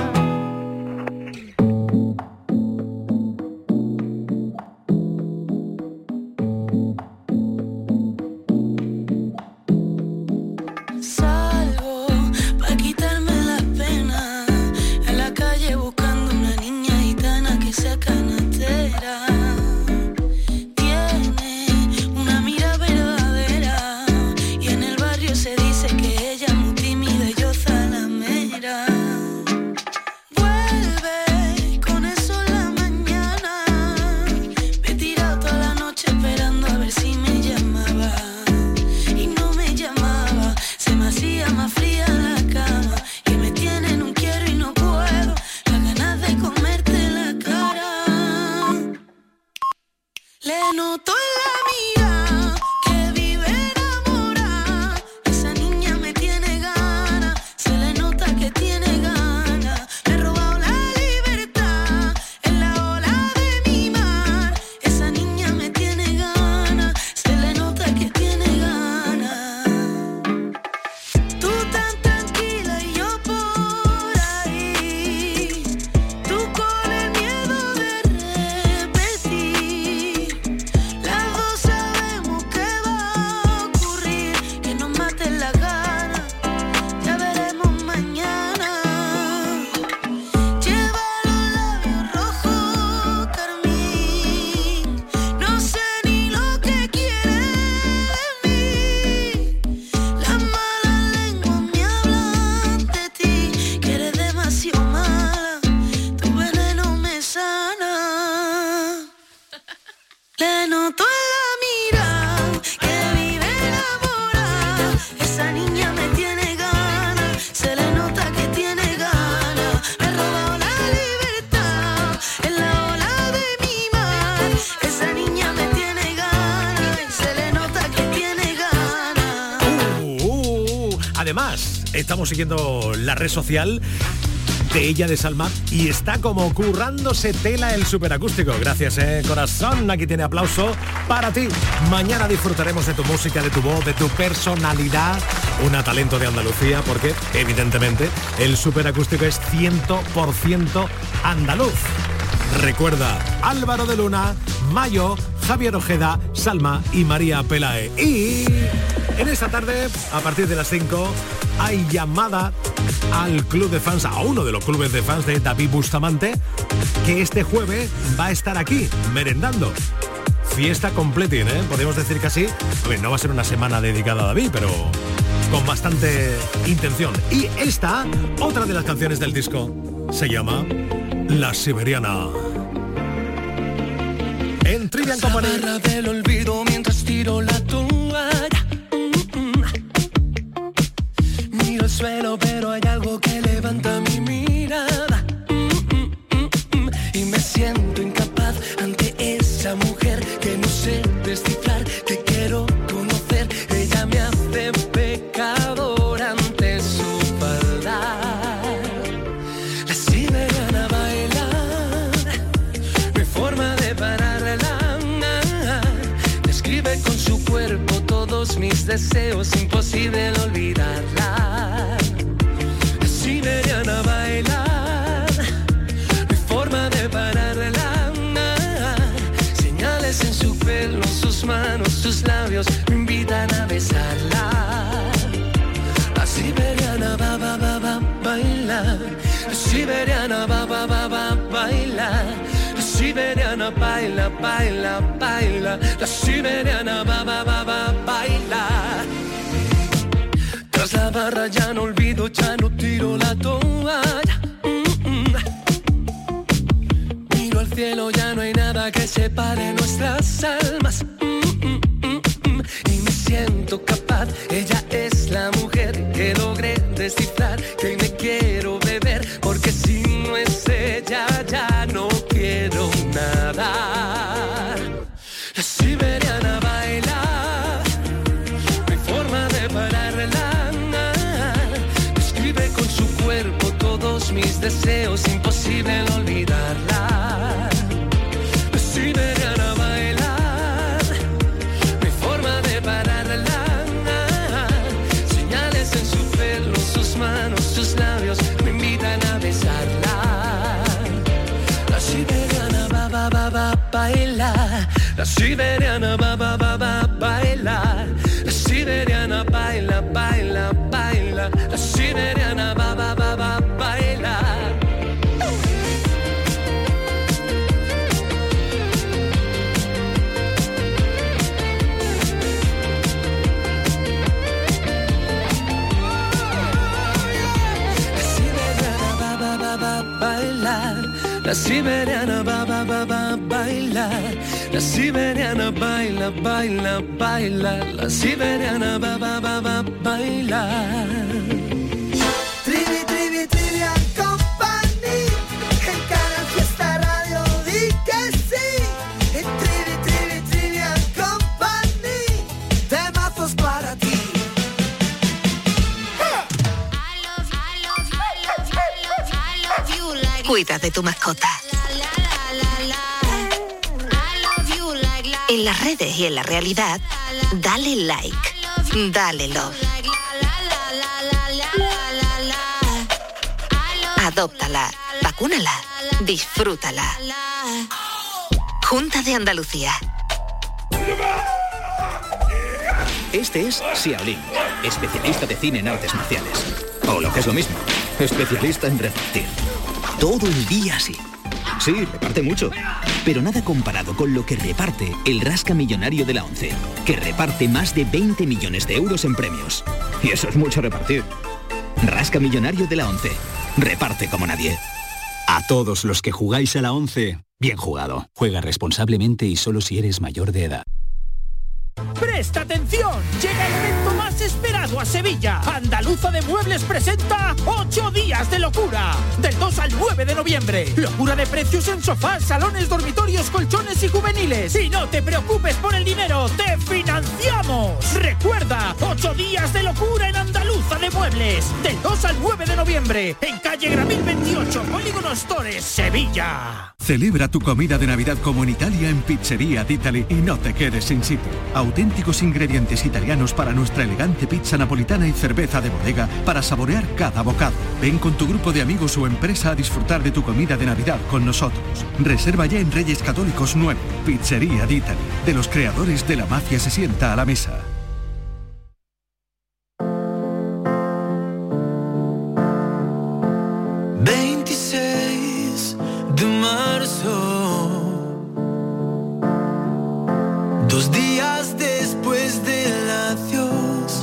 Salgo pa' quitarme las penas, en la calle buscando una niña gitana que sea canastera. Tiene una mira verdadera y en el barrio se dice que ella es muy tímida y yo zalamera. además estamos siguiendo la red social de ella, de Salma, y está como currándose tela el superacústico. Gracias, eh, corazón. Aquí tiene aplauso para ti. Mañana disfrutaremos de tu música, de tu voz, de tu personalidad. Una talento de Andalucía, porque evidentemente el superacústico es cien por ciento andaluz. Recuerda, Álvaro de Luna, Mayo, Javier Ojeda, Salma y María Pelae. Y en esta tarde, a partir de las cinco, hay llamada al club de fans, a uno de los clubes de fans de David Bustamante, que este jueves va a estar aquí, merendando. Fiesta completín, ¿eh? Podemos decir que así. A ver, no va a ser una semana dedicada a David, pero con bastante intención. Y esta, otra de las canciones del disco, se llama La Siberiana. En Trivian Company. Se agarra del olvido mientras tiro la toalla. Mm-mm. Miro el suelo, pero hay algo que levanta mi mirada. Mm-mm. Y me siento incapaz ante esa mujer que no sé descifrar, que quiero conocer. Ella me hace pecador ante su maldad. La siberiana baila, no hay forma de pararla. Describe con su cuerpo todos mis deseos, imposible de olvidarla. La siberiana baila, no hay forma de pararla. Señales en su pelo, sus manos, sus labios me invitan a besarla. La siberiana va, va, va, va, baila. La siberiana va, va, va, va, baila. La siberiana baila, baila, baila. La siberiana va, va, va, va, baila. Tras la barra ya no olvido, ya no tiro la toalla. Mm-mm. Miro al cielo, ya no hay nada que separe nuestras almas. Mm-mm. Y me siento capaz, ella es la mujer que logré descifrar, que me quiero beber, porque si no es ella ya no quiero nada. La siberiana baila, no hay forma de pararla. Describe con su cuerpo todos mis deseos, imposible el olvidarla. La siberiana baila, no hay forma de pararla. Señales en su pelo, sus manos, sus labios me invitan a besarla. La siberiana va, va, va, va, baila. La siberiana va, va, va, va, baila. La siberiana baila, baila, baila. La siberiana va, va, va, va, baila. La siberiana va, va, va, va, bailar. La siberiana baila, baila, baila. La siberiana va, va, va, va, bailar. Trivi, trivi, Trivian Company. En Canal Fiesta Radio di que sí. En Trivi, trivi, Trivian Company. Temazos para ti. Cuida de tu mascota. En las redes y en la realidad, dale like, dale love. Adóptala, vacúnala, disfrútala. Junta de Andalucía. Este es Xiaolin, especialista de cine en artes marciales. O lo que es lo mismo, especialista en repartir. Todo el día así. Sí, reparte mucho, pero nada comparado con lo que reparte el Rasca Millonario de la ONCE, que reparte más de veinte millones de euros en premios. Y eso es mucho repartir. Rasca Millonario de la ONCE. Reparte como nadie. A todos los que jugáis a la ONCE, bien jugado. Juega responsablemente y solo si eres mayor de edad. ¡Presta atención! Llega el evento más esperado a Sevilla. Andaluza de Muebles presenta ocho días de locura. Del dos al nueve de noviembre. Locura de precios en sofás, salones, dormitorios, colchones y juveniles. Y no te preocupes por el dinero, te financiamos. Recuerda, ocho días de locura en Andaluza de de Muebles. Del dos al nueve de noviembre. En calle Gramil veintiocho, Polígono Stores, Sevilla. Celebra tu comida de Navidad como en Italia en Pizzería d'Italy y no te quedes sin sitio. Auténticos ingredientes italianos para nuestra elegante pizza napolitana y cerveza de bodega para saborear cada bocado. Ven con tu grupo de amigos o empresa a disfrutar de tu comida de Navidad con nosotros. Reserva ya en Reyes Católicos nueve. Pizzería d'Italy. De los creadores de La Mafia se sienta a la mesa. veintiséis de marzo, dos días después del adiós,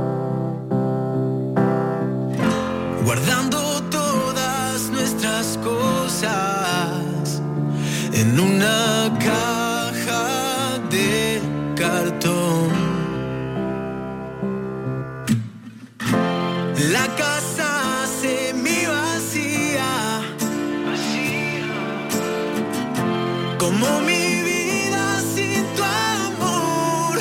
guardando todas nuestras cosas en una caja de cartón. La casa semi vacía, como mi vida sin tu amor.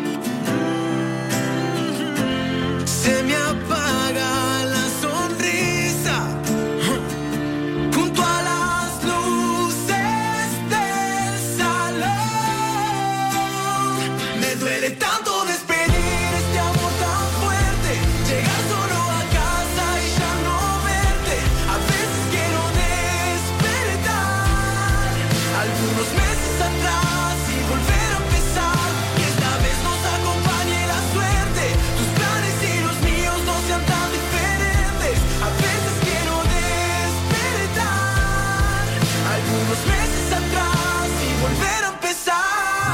Se me apaga la sonrisa junto a las luces del salón. Me duele tanto despedir este amor tan fuerte, llegar solo a casa y ya no verte. A veces quiero despertar algunos meses atrás y volver a empezar, que esta vez nos acompañe la suerte, tus planes y los míos no sean tan diferentes. A veces quiero despertar algunos meses atrás y volver a empezar.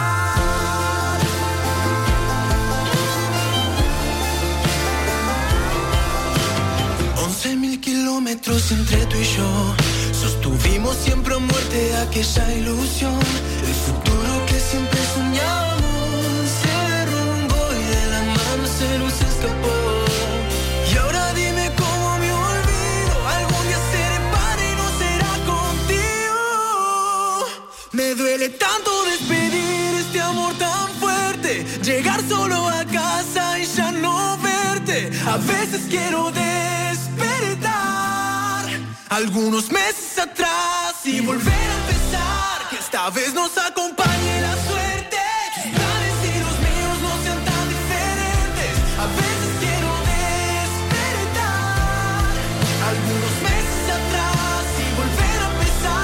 Once mil kilómetros entre tú y yo, sostuvimos siempre a muerte aquella ilusión. El futuro que siempre soñamos se derrumbó y de la mano se nos escapó. Y ahora dime cómo me olvido, algún día seré padre y no será contigo. Me duele tanto despedir este amor tan fuerte, llegar solo a casa y ya no verte. A veces quiero despertar algunos meses atrás y volver a empezar, que esta vez nos acompañe la suerte, tus planes y los míos no sean tan diferentes. A veces quiero despertar algunos meses atrás y volver a empezar.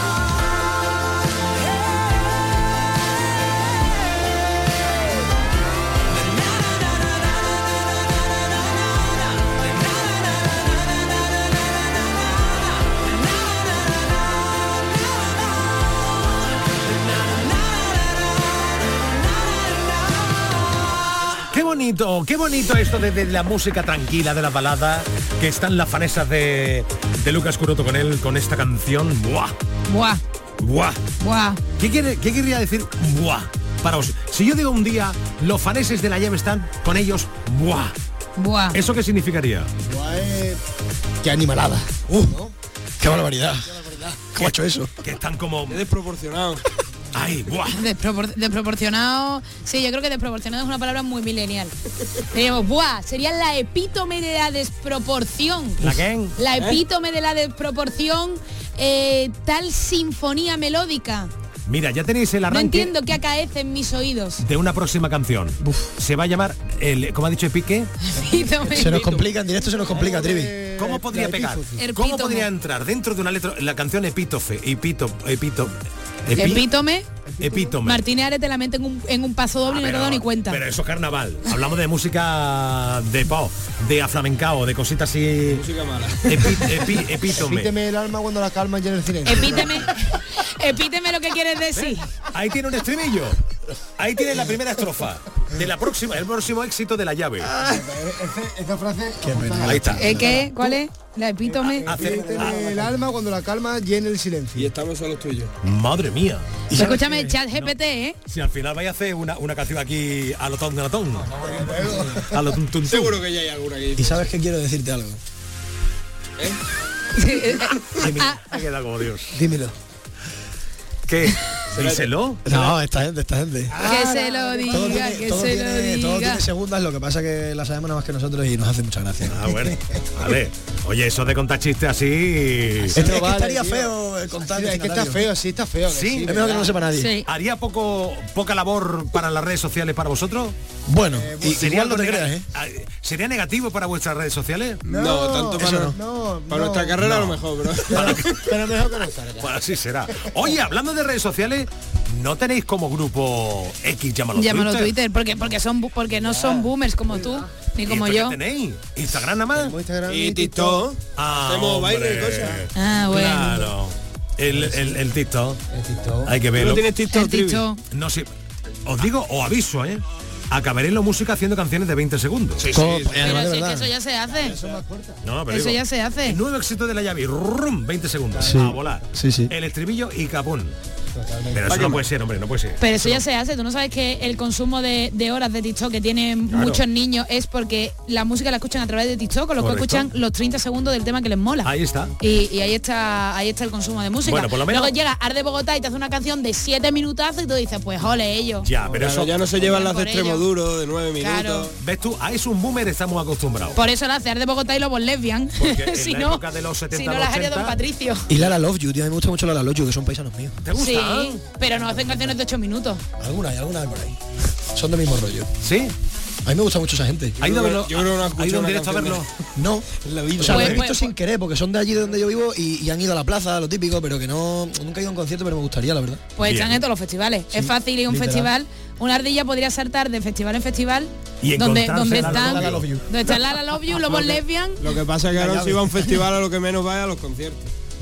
Qué bonito, qué bonito esto de, de la música tranquila, de la balada, que están las fanesas de, de Lucas Curoto con él, con esta canción. ¡Buah! Buah, ¡Buah! buah. ¿Qué, quiere, ¿Qué querría decir buah? Para vos, si yo digo un día, los faneses de la llave están con ellos, buah. Buah. ¿Eso qué significaría? Buah, eh, qué animalada. Uh, ¿no? Qué barbaridad. ¿Cómo ha hecho eso? Que están como... desproporcionado. Ay, buah. Despropor- desproporcionado. Sí, yo creo que desproporcionado es una palabra muy millennial. Diríamos, buah, sería la epítome de la desproporción. ¿La qué? La ¿Eh? epítome de la desproporción, eh, tal sinfonía melódica. Mira, ya tenéis el No arranque entiendo qué acaece en mis oídos. de una próxima canción. Se va a llamar, el, ¿cómo ha dicho Pique? Se nos complica, en directo se nos complica, Trivi. ¿Cómo podría La pegar? epífisis. ¿Cómo Epítomo. podría entrar dentro de una letra, la canción epítofe, epito, epito, epi- Epítome. epítome? Martínez Ares te la mete en un, en un paso doble y no te he dado ni cuenta. Pero eso es carnaval. Hablamos de música de pop, de aflamencao, de cositas así. Música mala. Epi- epi- epítome. Epíteme el alma cuando la calma llena el silencio. Epíteme, epíteme lo que quieres decir. Ahí tiene un estribillo. Ahí tiene la primera estrofa de la próxima, el próximo éxito de la llave. Esta frase. Ahí está. ¿Eh, ¿Qué? ¿Cuál es? La epítome. Epíteme el alma cuando la calma llena el silencio. Y estamos solos tuyos. Madre mía. Escúchame, chat G P T, ¿eh? Si al final vais a hacer una, una canción aquí a lo ton de la ton. A lo tun, tun, tun. Seguro que ya hay alguna aquí. Y sabes que quiero decirte algo. Dime, me queda como Dios. Dímelo. ¿Qué? Díselo. No, esta gente, esta gente. Que se lo diga, Todo tiene, que todo se tiene, lo diga. todo tiene segundas, lo que pasa que la sabemos nada más que nosotros y nos hace mucha gracia. Ah, bueno. Vale. Oye, eso de contar chistes así... Es que estaría feo eh, contar. Sí, es que está feo, sí, está feo. Sí, es mejor que no lo sepa nadie. Sí. ¿Haría poco poca labor para las redes sociales para vosotros? Bueno, ¿Y sería igual no te algo creas, nega- ¿eh? ¿Sería negativo para vuestras redes sociales? No, no tanto para, no. no, para nuestra carrera no. a lo mejor, bro. Pero mejor que no salga. Bueno, así será. Oye, hablando de redes sociales, ¿no tenéis como grupo X, llámalo, Llámalo Twitter? Twitter, porque porque son bu- porque no son boomers como tú, ni ¿Y como esto yo. qué tenéis? ¿Instagram nada más? Instagram y TikTok. Ah, Hacemos hombre. baile y cosas. Ah, bueno. Claro. El, el, el TikTok. El TikTok. Hay que ¿Tú verlo. no tienes TikTok, El Trivi? TikTok. No sé. Os digo, os aviso, ¿eh? Acabaré en la música haciendo canciones de veinte segundos. Sí, sí, ¿Cómo? sí. Eh, además, Pero de si es que verdad. eso ya se hace. No, pero Eso digo, ya se hace. el nuevo éxito de la llave, rum, veinte segundos. Sí. A volar. Sí, sí. El estribillo y capón. Pero eso no puede ser, hombre, no puede ser. Pero eso ya se hace. Tú no sabes que el consumo de, de horas de TikTok que tienen Claro. muchos niños es porque la música la escuchan a través de TikTok, con lo que Correcto. escuchan los treinta segundos del tema que les mola. Ahí está. Y, y ahí está ahí está el consumo de música. Bueno, por lo menos- Luego llega Ar de Bogotá y te hace una canción de siete minutazos y tú dices, pues ole ellos. Ya, pero Claro, eso ya no se llevan las de Por ello. extremo duro, de nueve minutos. Claro. ¿Ves tú? A eso un boomer estamos acostumbrados. Por eso la hace Ar de Bogotá y Lobos Lesbian. Porque en si la no, época de los setenta, si no los las haría ochenta, Don Patricio. Y Lala Love You, tío, a mí me gusta mucho Lala Love You, que son paisanos míos. ¿Te gusta? Sí, pero no hacen canciones de ocho minutos. Algunas, hay algunas hay por ahí. Son del mismo rollo. ¿Sí? A mí me gusta mucho esa gente. ¿Ha ido a verlo? Yo creo que no he ¿Ha escuchado ido en una directo a canción verlo? No, en la vida. o sea, lo Pues- he visto pues- sin querer, porque son de allí de donde yo vivo y, y han ido a la plaza, lo típico, pero que no, nunca he ido a un concierto, pero me gustaría, la verdad. Pues Bien. están en todos los festivales. Sí, es fácil ir a un literal. festival. Una ardilla podría saltar de festival en festival Y donde, encontrarse donde Lala están Lala Love You. donde están Lala Love You, Lobos Lesbian. Lo que pasa es que ahora si va a un festival a lo que menos vaya a los conciertos.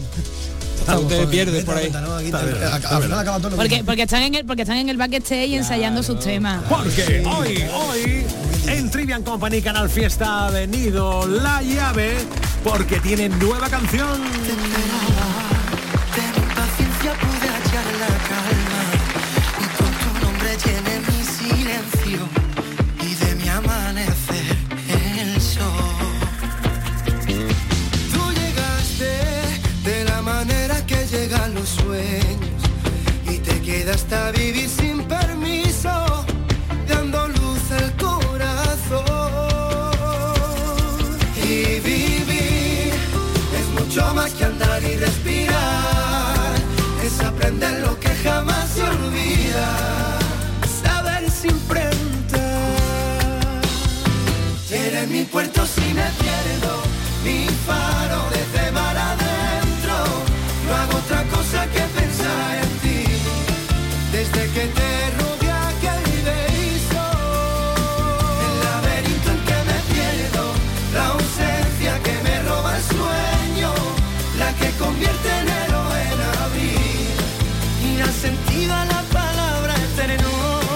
Estamos te con- pierdes vete por a ahí. la cuenta, ¿no? Aquí Está te- bien, a- está al bien. final acaba todo lo Porque, mismo. porque están en el porque están en el backstage ensayando sus temas. Porque hoy, hoy, en Trivian Company Canal Fiesta ha venido La Llave porque tienen nueva canción. Ten paciencia, pude hallar la calma y con tu nombre llené mi silencio y de mi amanecer el sol. Tú llegaste de la manera que llegan los sueños y te quedaste a vivir sin permiso, dando luz al corazón. Y vivir es mucho más que andar y respirar, es aprender lo que jamás se olvida, saber sin preguntar. Eres mi puerto si me pierdo, mi faro desde mar adentro, no hago otra cosa que pensar en ti, desde que te rodea aquel beso, el laberinto en que me pierdo, la ausencia que me roba el sueño, la que convierte enero en abril y da sentido a la palabra eterno.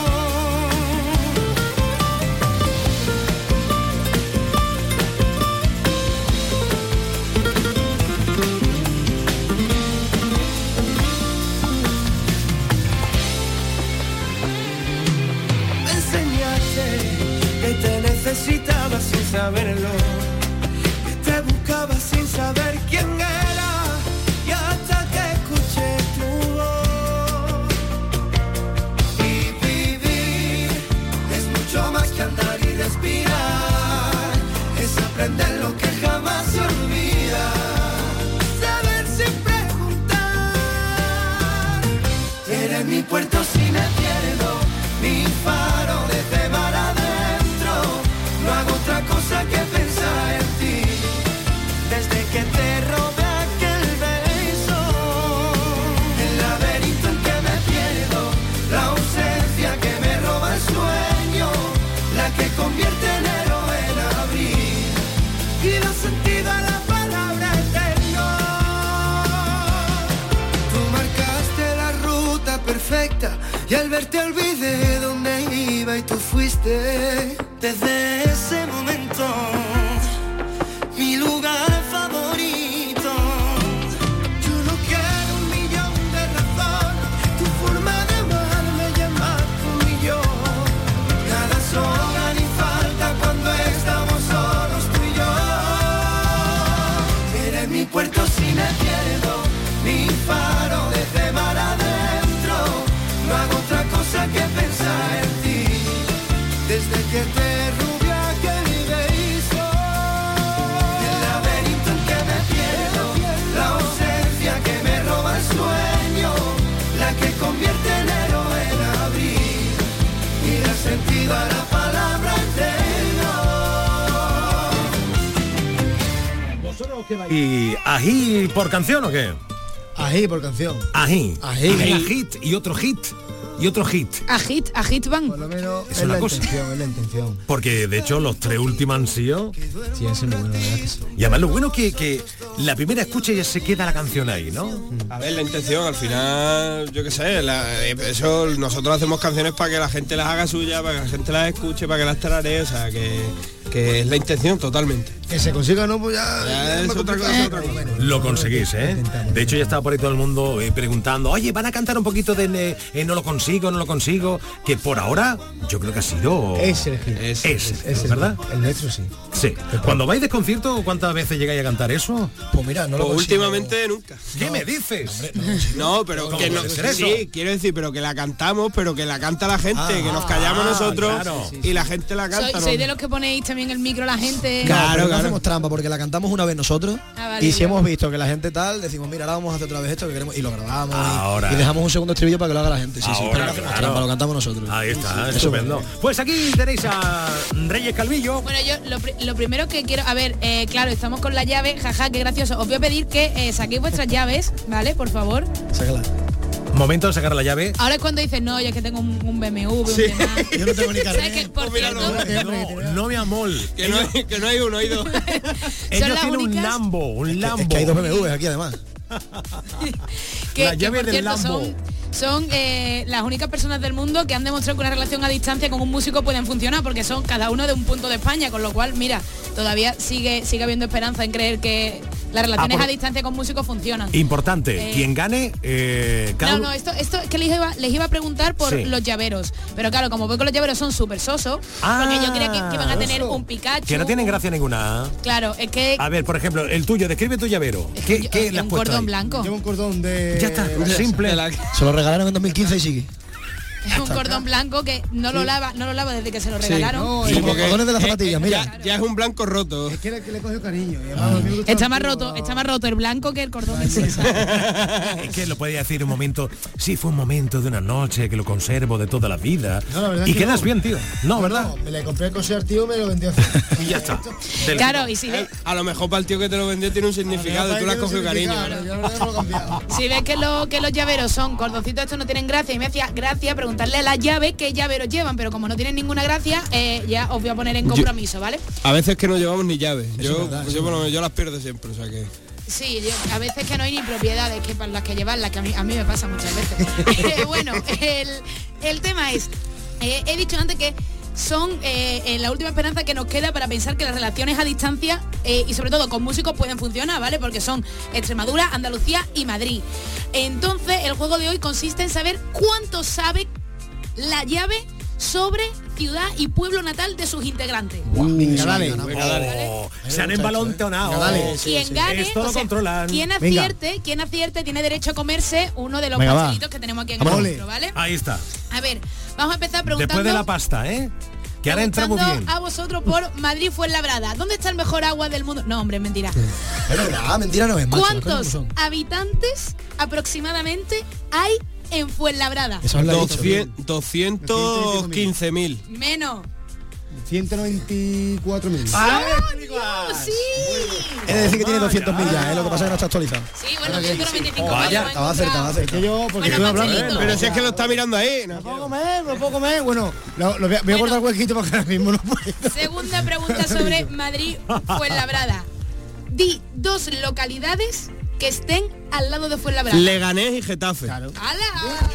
Me enseñaste que te necesitaba sin saberlo, que te buscaba sin saber quién era, y hasta que escuché tu voz. Y vivir es mucho más que andar y respirar, es aprender lo que jamás se olvida, saber sin preguntar. Eres mi puerto si me pierdo, mi faro desde mar adentro, no hago otra cosa que pensar en ti, desde que te robé aquel beso, el laberinto en que me pierdo, la ausencia que me roba el sueño, la que convierte enero en abril y da sentido a la palabra eterno. Tú marcaste la ruta perfecta y al verte olvidé dónde iba y tú fuiste desde ese momento mi lugar favorito. Yo no quiero un millón de razones, tu forma de amarme llama un millón. Nada sobra ni falta cuando estamos solos tú y yo. Eres mi puerto si me pierdo, mi faro desde mar adentro, ¿Y ají por canción o qué? Ají por canción. Ají. Ají. Ají, hit y otro hit. Y otro hit. A hit, a hit van. Por lo menos Es es, una la cosa. intención, es la intención. Porque de hecho los tres últimos han sido. Sí, es muy bueno, la verdad que sí. Y además lo bueno es que, que la primera escucha ya se queda la canción ahí, ¿no? A ver, la intención, al final, yo qué sé, la- eso nosotros hacemos canciones para que la gente las haga suya, para que la gente las escuche, para que las tararee, o sea, que, que es la intención totalmente. Que se consiga, ¿no? Pues ya, Ya es más otra complicado. cosa, otra cosa. Lo conseguís, ¿eh? De hecho ya estaba por ahí todo el mundo eh, preguntando, oye, van a cantar un poquito de eh, eh, no lo consigo, no lo consigo, que por ahora yo creo que ha sido... Es el hit. Es, Es el- ¿verdad? El nuestro sí. Sí. Cuando vais de concierto, ¿cuántas veces llegáis a cantar eso? Pues mira, no lo Pues consigo. últimamente nunca. ¿Qué me dices? No, pero ¿Cómo que no, puede ser eso? sí, quiero decir, pero que la cantamos, pero que la canta la gente, Ah, que nos callamos ah, nosotros claro. y la gente la canta. Soy, ¿no? soy de los que ponéis también el micro a la gente. Claro, Claro, pero no claro. hacemos trampa porque la cantamos una vez nosotros Ah, vale, y si ya. hemos visto que la gente tal, decimos, mira, ahora vamos a hacer otra vez esto que queremos y lo grabamos y- Ahora. y, dejamos un segundo estribillo para que lo haga la gente. Sí, sí, Ahora, pero no hacemos claro. trampa, lo cantamos nosotros. Ahí está, Eso estupendo. Pues aquí tenéis a Reyes Calvillo. Bueno, yo lo, pri- lo primero que quiero, a ver, eh, claro, estamos con la llave, jaja, qué gracioso. Os voy a pedir que eh, saquéis vuestras llaves, ¿vale? Por favor. Sácala. Momento de sacar la llave. Ahora es cuando dices, no, yo es que tengo un, un B M W, Sí. un Bentley. Yo no tengo ni ¿Sabes carnet. qué? Por Pues mira, cierto, No, no mi amor. Que no, hay, que no hay uno, hay dos. Ellos las tienen un únicas- Lambo, un Lambo. Es que hay dos B M Ws aquí además. que, La que, llave por del cierto, Lambo. son, son eh, las únicas personas del mundo que han demostrado que una relación a distancia con un músico pueden funcionar, porque son cada uno de un punto de España, con lo cual, mira, todavía sigue sigue habiendo esperanza en creer que las relaciones Ah, por- a distancia con músicos funcionan. Importante, Eh, quien gane, eh, cada No, uno- no, esto, esto es que les iba, les iba a preguntar por Sí. los llaveros. Pero claro, como veo que los llaveros son súper sosos, Ah, porque yo creía que, que iban a tener un Pikachu. que no tienen gracia ninguna. Claro, es que A ver, por ejemplo, el tuyo, describe tu llavero. ¿Qué, yo- qué es le has un puesto cordón ahí? blanco. Lleva un cordón de... Ya está, de- simple. Se lo regalaron en dos mil quince y sigue. Es un cordón blanco que no lo lava, no lo lava desde que se lo regalaron. No, Sí, como porque- cordones de las eh, zapatillas, eh, mira. Ya, ya es un blanco roto. Es que le, que le cogió cariño. y además a mí me gusta Está más mucho- roto, está más roto el blanco que el cordón en sí. Es que lo podía decir un momento, sí, fue un momento de una noche que lo conservo de toda la vida. No, la verdad y es que quedas no. bien, tío. No, ¿verdad? No, me le compré el coser tío, me lo vendió. Y ya está. Del- Claro, y si, ve- A lo mejor para el tío que te lo vendió tiene un significado y tú le has cogido cariño. ¿no? si ves que, lo, que los llaveros son cordoncitos, estos no tienen gracia, y me hacía gracia preguntarle a la llave qué llaveros llevan, pero como no tienen ninguna gracia, eh, ya os voy a poner en Yo- compromiso, ¿vale? A veces que no llevamos ni llaves. Eso Yo, es verdad, eso yo, es bueno, yo las pierdo siempre, o sea que. Sí, yo- a veces que no hay ni propiedades que para las que llevarlas, que a mí, a mí me pasa muchas veces. Eh, bueno, el, el tema es, eh, he dicho antes que son eh, eh, la última esperanza que nos queda para pensar que las relaciones a distancia eh, y sobre todo con músicos pueden funcionar, ¿vale? Porque son Extremadura, Andalucía y Madrid. Entonces, el juego de hoy consiste en saber cuánto sabe la llave sobre ciudad y pueblo natal de sus integrantes. Venga, dale. Venga, dale. Oh, se han embalontonado. Venga, dale. Quien gane, Esto lo o sea, controlan. quien Venga. acierte, quien acierte tiene derecho a comerse uno de los Venga, va. pastelitos que tenemos aquí en Vamos. el centro, ¿vale? Ahí está. A ver, vamos a empezar preguntando, Después de la pasta, ¿eh? Que ahora entramos preguntando bien. a vosotros por Madrid Fuenlabrada. ¿Dónde está el mejor agua del mundo? No, hombre, es mentira. Es verdad, mentira no es, macho. las cosas ¿Cuántos como son. habitantes aproximadamente hay en Fuenlabrada? Eso lo he dicho. doscientos doscientos quince mil. Menos. ciento noventa y cuatro mil. ¡Ah, Dios, sí! Es decir que tiene doscientos mil ya, es lo que pasa es que no está actualizado. Sí, bueno, ciento noventa y cinco. Vaya, lo he Estaba cerca, estaba encontrado. cerca. yo, porque Bueno, estoy hablando. pastelito. Pero si es que lo está mirando ahí. ¿no? ¿Me puedo comer? ¿Me puedo comer? Bueno, lo, lo voy a, voy a Bueno. cortar huequito porque ahora mismo no puedo. Segunda pregunta sobre Madrid Fuenlabrada. Di dos localidades que estén al lado de Fuenlabrada. Leganés y Getafe. Claro. ¡Hala!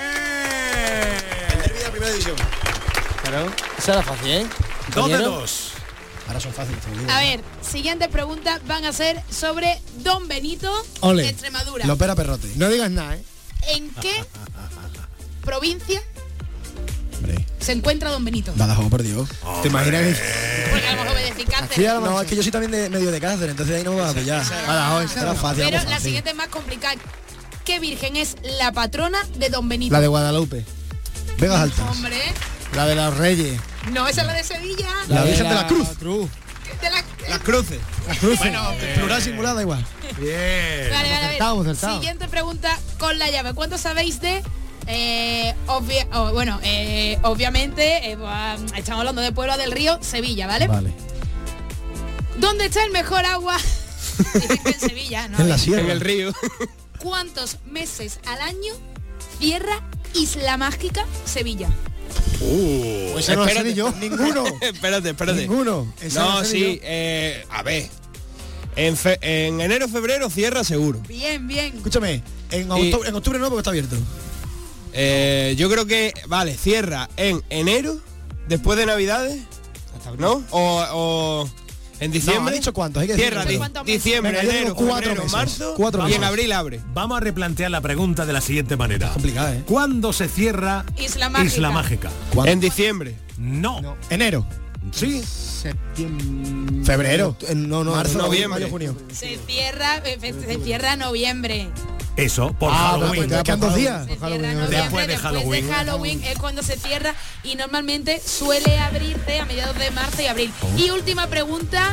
El derbi de primera división. Claro. Esa era fácil, ¿eh? Dos de Compañero. dos. Ahora son fáciles, te lo digo. A ver, siguientes preguntas van a ser sobre Don Benito Ole. de Extremadura. Lo opera perrote. No digas nada, ¿eh? ¿En qué provincia Hombre. se encuentra Don Benito? Badajoz, por Dios. ¿Te imaginas que...? Porque a lo mejor me decís Aquí Cáceres. a la No, es que yo soy también de medio de Cáceres, entonces ahí no me va a pillar. Badajoz, esa era fácil. Pero era la fácil. siguiente es más complicada. ¿Qué virgen es la patrona de Don Benito? La de Guadalupe. Vegas Altas. Hombre, La de los Reyes. no, esa es la de Sevilla. La, Virgen de la Cruz. De la- Las cruces. La Cruz. Bueno, plural simulada igual. Bien. Vale, vale, a ver. Acertado, acertado. Siguiente pregunta con la llave. ¿Cuánto sabéis de... eh, obvia- oh, bueno, eh, obviamente, eh, va- estamos hablando de Puebla del Río, Sevilla, ¿vale? Vale. ¿Dónde está el mejor agua Dicen que en Sevilla, ¿no? En la sierra. En el río. ¿Cuántos meses al año cierra Isla Mágica Sevilla? Uh, Pues no lo sé ni yo. Ninguno. espérate, espérate. Ninguno. Esa No, no sé sí, ni yo. eh, a ver. En, fe- en enero, febrero cierra seguro. Bien, bien. Escúchame, en Y- octubre, en octubre no, porque está abierto. Eh, yo creo que, vale, cierra en enero, después de Navidades, ¿no? O, o en diciembre. No, ha dicho cuántos, hay que Cierra decirlo. di- ¿Cuántos meses? diciembre, Venga, yo enero, digo cuatro febrero, meses. marzo Cuatro y en meses. abril abre. Vamos a replantear la pregunta de la siguiente manera. Complicada, ¿eh? ¿Cuándo se cierra Isla Mágica. Isla Mágica? ¿Cuándo? En diciembre. No. Enero. Sí. Septiembre. Febrero. No, no, Marzo, no, noviembre. mayo, junio. Se cierra, eh, se cierra noviembre. Eso, por Ah, Halloween. pues ya quedan dos días. Se cierra Halloween, noviembre, Después de Halloween. Después de Halloween es cuando se cierra y normalmente suele abrirse a mediados de marzo y abril. Y última pregunta.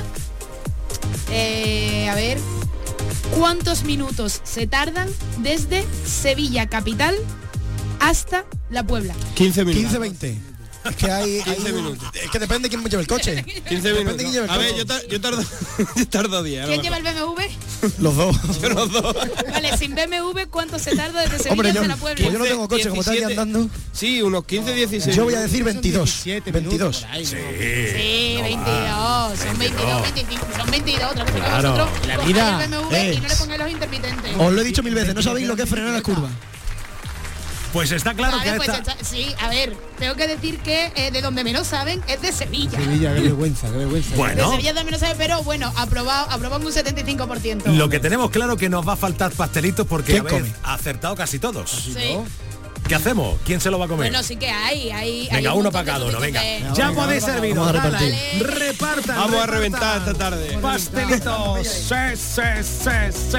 Eh, a ver. ¿Cuántos minutos se tardan desde Sevilla capital hasta La Puebla? quince minutos. quince, veinte. Es que hay, quince hay- minutos. Es que depende quién lleve el coche. quince Depende minutos. quién lleve el A ver, coche. yo, tar- yo tardo yo tardo diez. a lo ¿Quién lleva mejor. el B M W? Los dos. Yo los dos. Vale, sin B M W, ¿cuánto se tarda desde Sevilla Hombre, yo, hasta La Puebla? pues yo no tengo coche, como está aquí diecisiete. andando. Sí, unos quince, dieciséis. Yo voy a decir veintidós. veintidós. Sí, veintidós, son veintidós, veinticinco, son veintidós, otra vez que Claro. vosotros La cojáis vida el B M W y no le es- pongáis los intermitentes. Os lo he dicho mil veces, no sabéis lo que es frenar las curvas. Pues está claro Vale, que pues esta... está- sí, a ver, tengo que decir que eh, de donde menos saben es de Sevilla. Sevilla, qué vergüenza, qué vergüenza. De Bueno, Sevilla donde menos saben, pero bueno, aprobado, aprobado un setenta y cinco por ciento. lo que tenemos claro que nos va a faltar pastelitos porque ¿Quién habéis come? acertado casi todos. Sí. ¿Qué hacemos? ¿Quién se lo va a comer? Bueno, sí que hay, hay. hay Venga, un uno montón para de cada uno, venga. trocitos de- Ya Venga, podéis vamos a- serviros. vamos a Nada, repartir. repartan. Vamos a repartan. reventar esta tarde. Pastelitos. Sí, sí, sí, sí.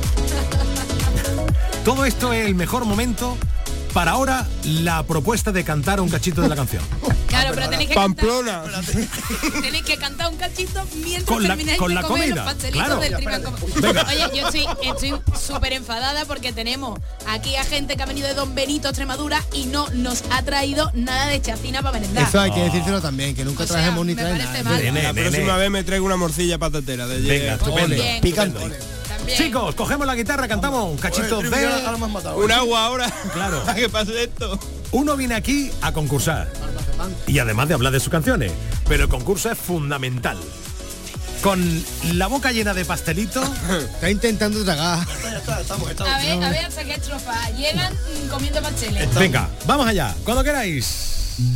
Todo esto es el mejor momento para ahora la propuesta de cantar un cachito de la canción. Claro, pero tenéis que Pamplona. cantar. Tenéis que cantar un cachito mientras Con la- termináis con de la comer comida, los pastelitos claro. del Trivial Company. Venga. Oye, yo estoy estoy súper enfadada porque tenemos aquí a gente que ha venido de Don Benito, Extremadura, y no nos ha traído nada de chacina para merendar. Eso hay que decírselo también, que nunca O sea, trajemos ni me traen parece nada. mal. Nene, La nene. próxima vez me traigo una morcilla patatera de Venga, estupendo. Bien. Picante. También. Chicos, cogemos la guitarra, cantamos un cachito Oye, de... Trivial, ahora me has matado. un agua ahora. Claro. ¿Para qué pase esto? Uno viene aquí a concursar. Y además de hablar de sus canciones. Pero el concurso es fundamental. Con la boca llena de pastelitos. Está intentando tragar. A ver, a ver hasta qué estrofa. Llegan mm, comiendo pasteles. Venga, vamos allá. Cuando queráis.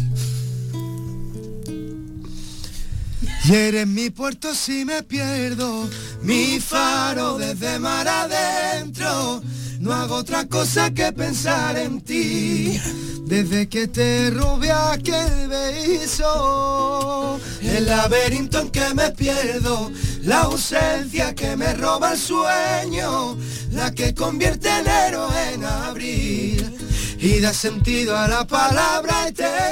Y eres mi puerto si me pierdo, mi faro desde mar adentro. No hago otra cosa que pensar en ti. Desde que te robé aquel beso, el laberinto en que me pierdo, la ausencia que me roba el sueño, la que convierte enero en abril y da sentido a la palabra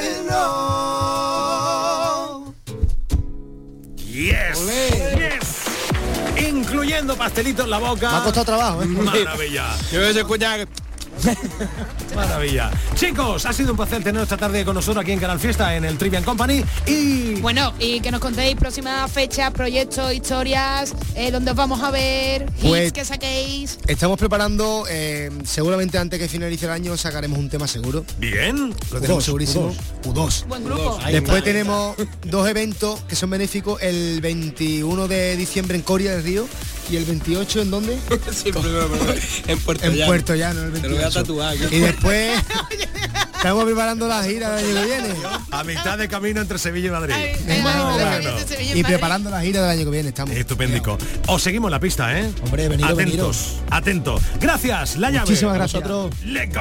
eterno. Yes. Yes. Incluyendo pastelitos en la boca. Me ha costado trabajo, ¿eh? Maravilla. Yo se escucha. Maravilla. Chicos, ha sido un placer tener esta tarde con nosotros aquí en Canal Fiesta en el Trivial Company y Bueno, y que nos contéis próximas fechas, proyectos, historias, eh, donde os vamos a ver, hits Pues- que saquéis. Estamos preparando, eh, seguramente antes que finalice el año sacaremos un tema seguro. bien. Lo tenemos segurísimo. U dos. Buen grupo. Después tenemos dos eventos que son benéficos, el veintiuno de diciembre en Coria del Río y el veintiocho ¿en dónde? Siempre me- me- en Puerto En Llano. Puerto Llano, el Te lo voy a veintiocho. tatuar aquí. Y después estamos preparando la gira del año que viene. A mitad de camino entre Sevilla y Madrid. Ay, Ay, Más o madre, menos. de Sevilla en Y Madrid. preparando la gira del año que viene estamos. Estupendico. Os seguimos la pista, ¿eh? Hombre, venido, Atentos, venido. atentos. Gracias, la llave. Muchísimas gracias. Vosotros. Let's go.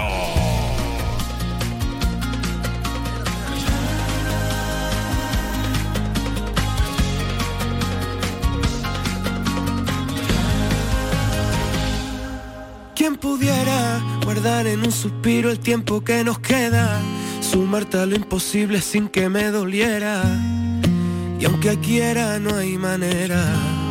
¿Quién pudiera guardar en un suspiro el tiempo que nos queda? Sumarte a lo imposible sin que me doliera. Y aunque quiera no hay manera.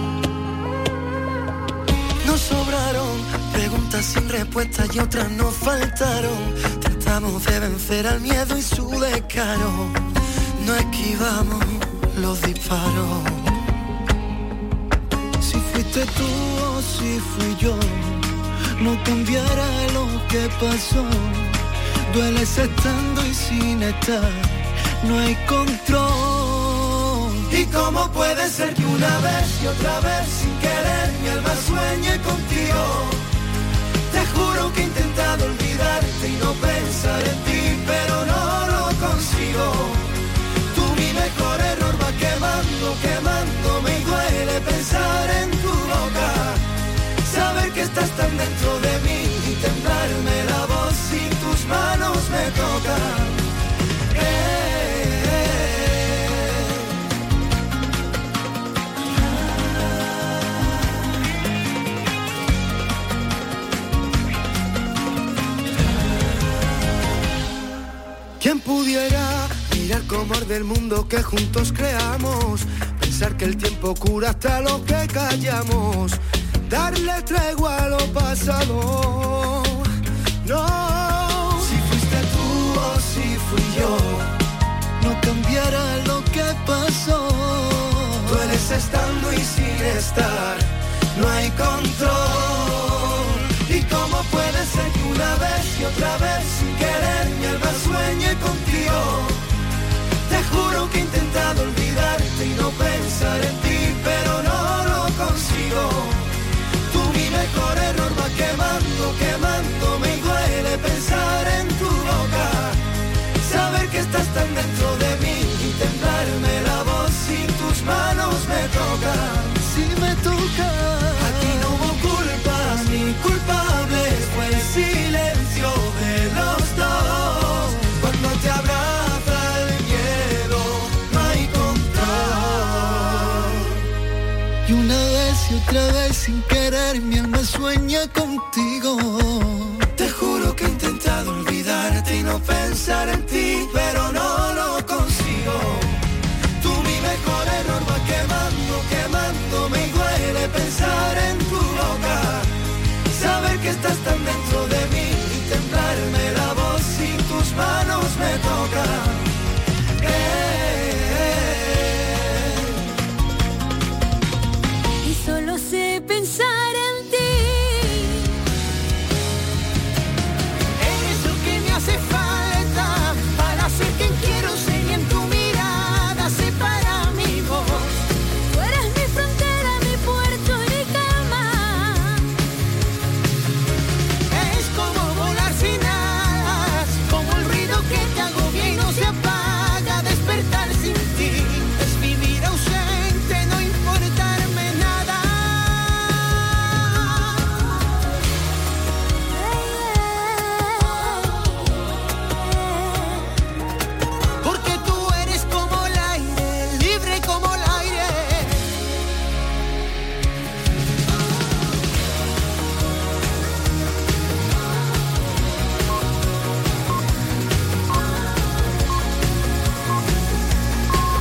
Nos sobraron preguntas sin respuestas y otras nos faltaron. Tratamos de vencer al miedo y su descaro. No esquivamos los disparos. Si fuiste fuiste tú o si fui yo, no cambiara lo que pasó. Dueles estando y sin estar, no hay control. ¿Y cómo puede ser que una vez y otra vez sin querer mi alma sueñe contigo? Te juro que he intentado olvidarte y no pensar en ti, pero no lo consigo. Tú mi mejor error va quemando, quemándome y duele pensar en tu boca. Saber que estás tan dentro de mí y temblarme la voz si tus manos me tocan. ¿Quién pudiera mirar cómo arde el mundo que juntos creamos? Pensar que el tiempo cura hasta lo que callamos. Darle tregua a lo pasado. No, si fuiste tú o si fui yo, no cambiara lo que pasó. Dueles estando y sin estar, no hay control. ¿Y cómo puede ser que una vez y otra vez sin querer mi alma sueñe contigo? Te juro que he intentado olvidarte y no pensar en ti, pero no lo consigo. Tú mi mejor error va quemando, quemándome y duele pensar en tu boca. Saber que estás tan dentro de mí y temblarme la voz si tus manos me tocan. Si me tocan. Aquí no hubo culpas ni culpables, fue el silencio de los dos. Cuando te abraza el miedo, no hay control. Y una vez y otra vez sin querer mi alma sueña contigo. Te juro que he intentado olvidarte y no pensar en ti, pero no lo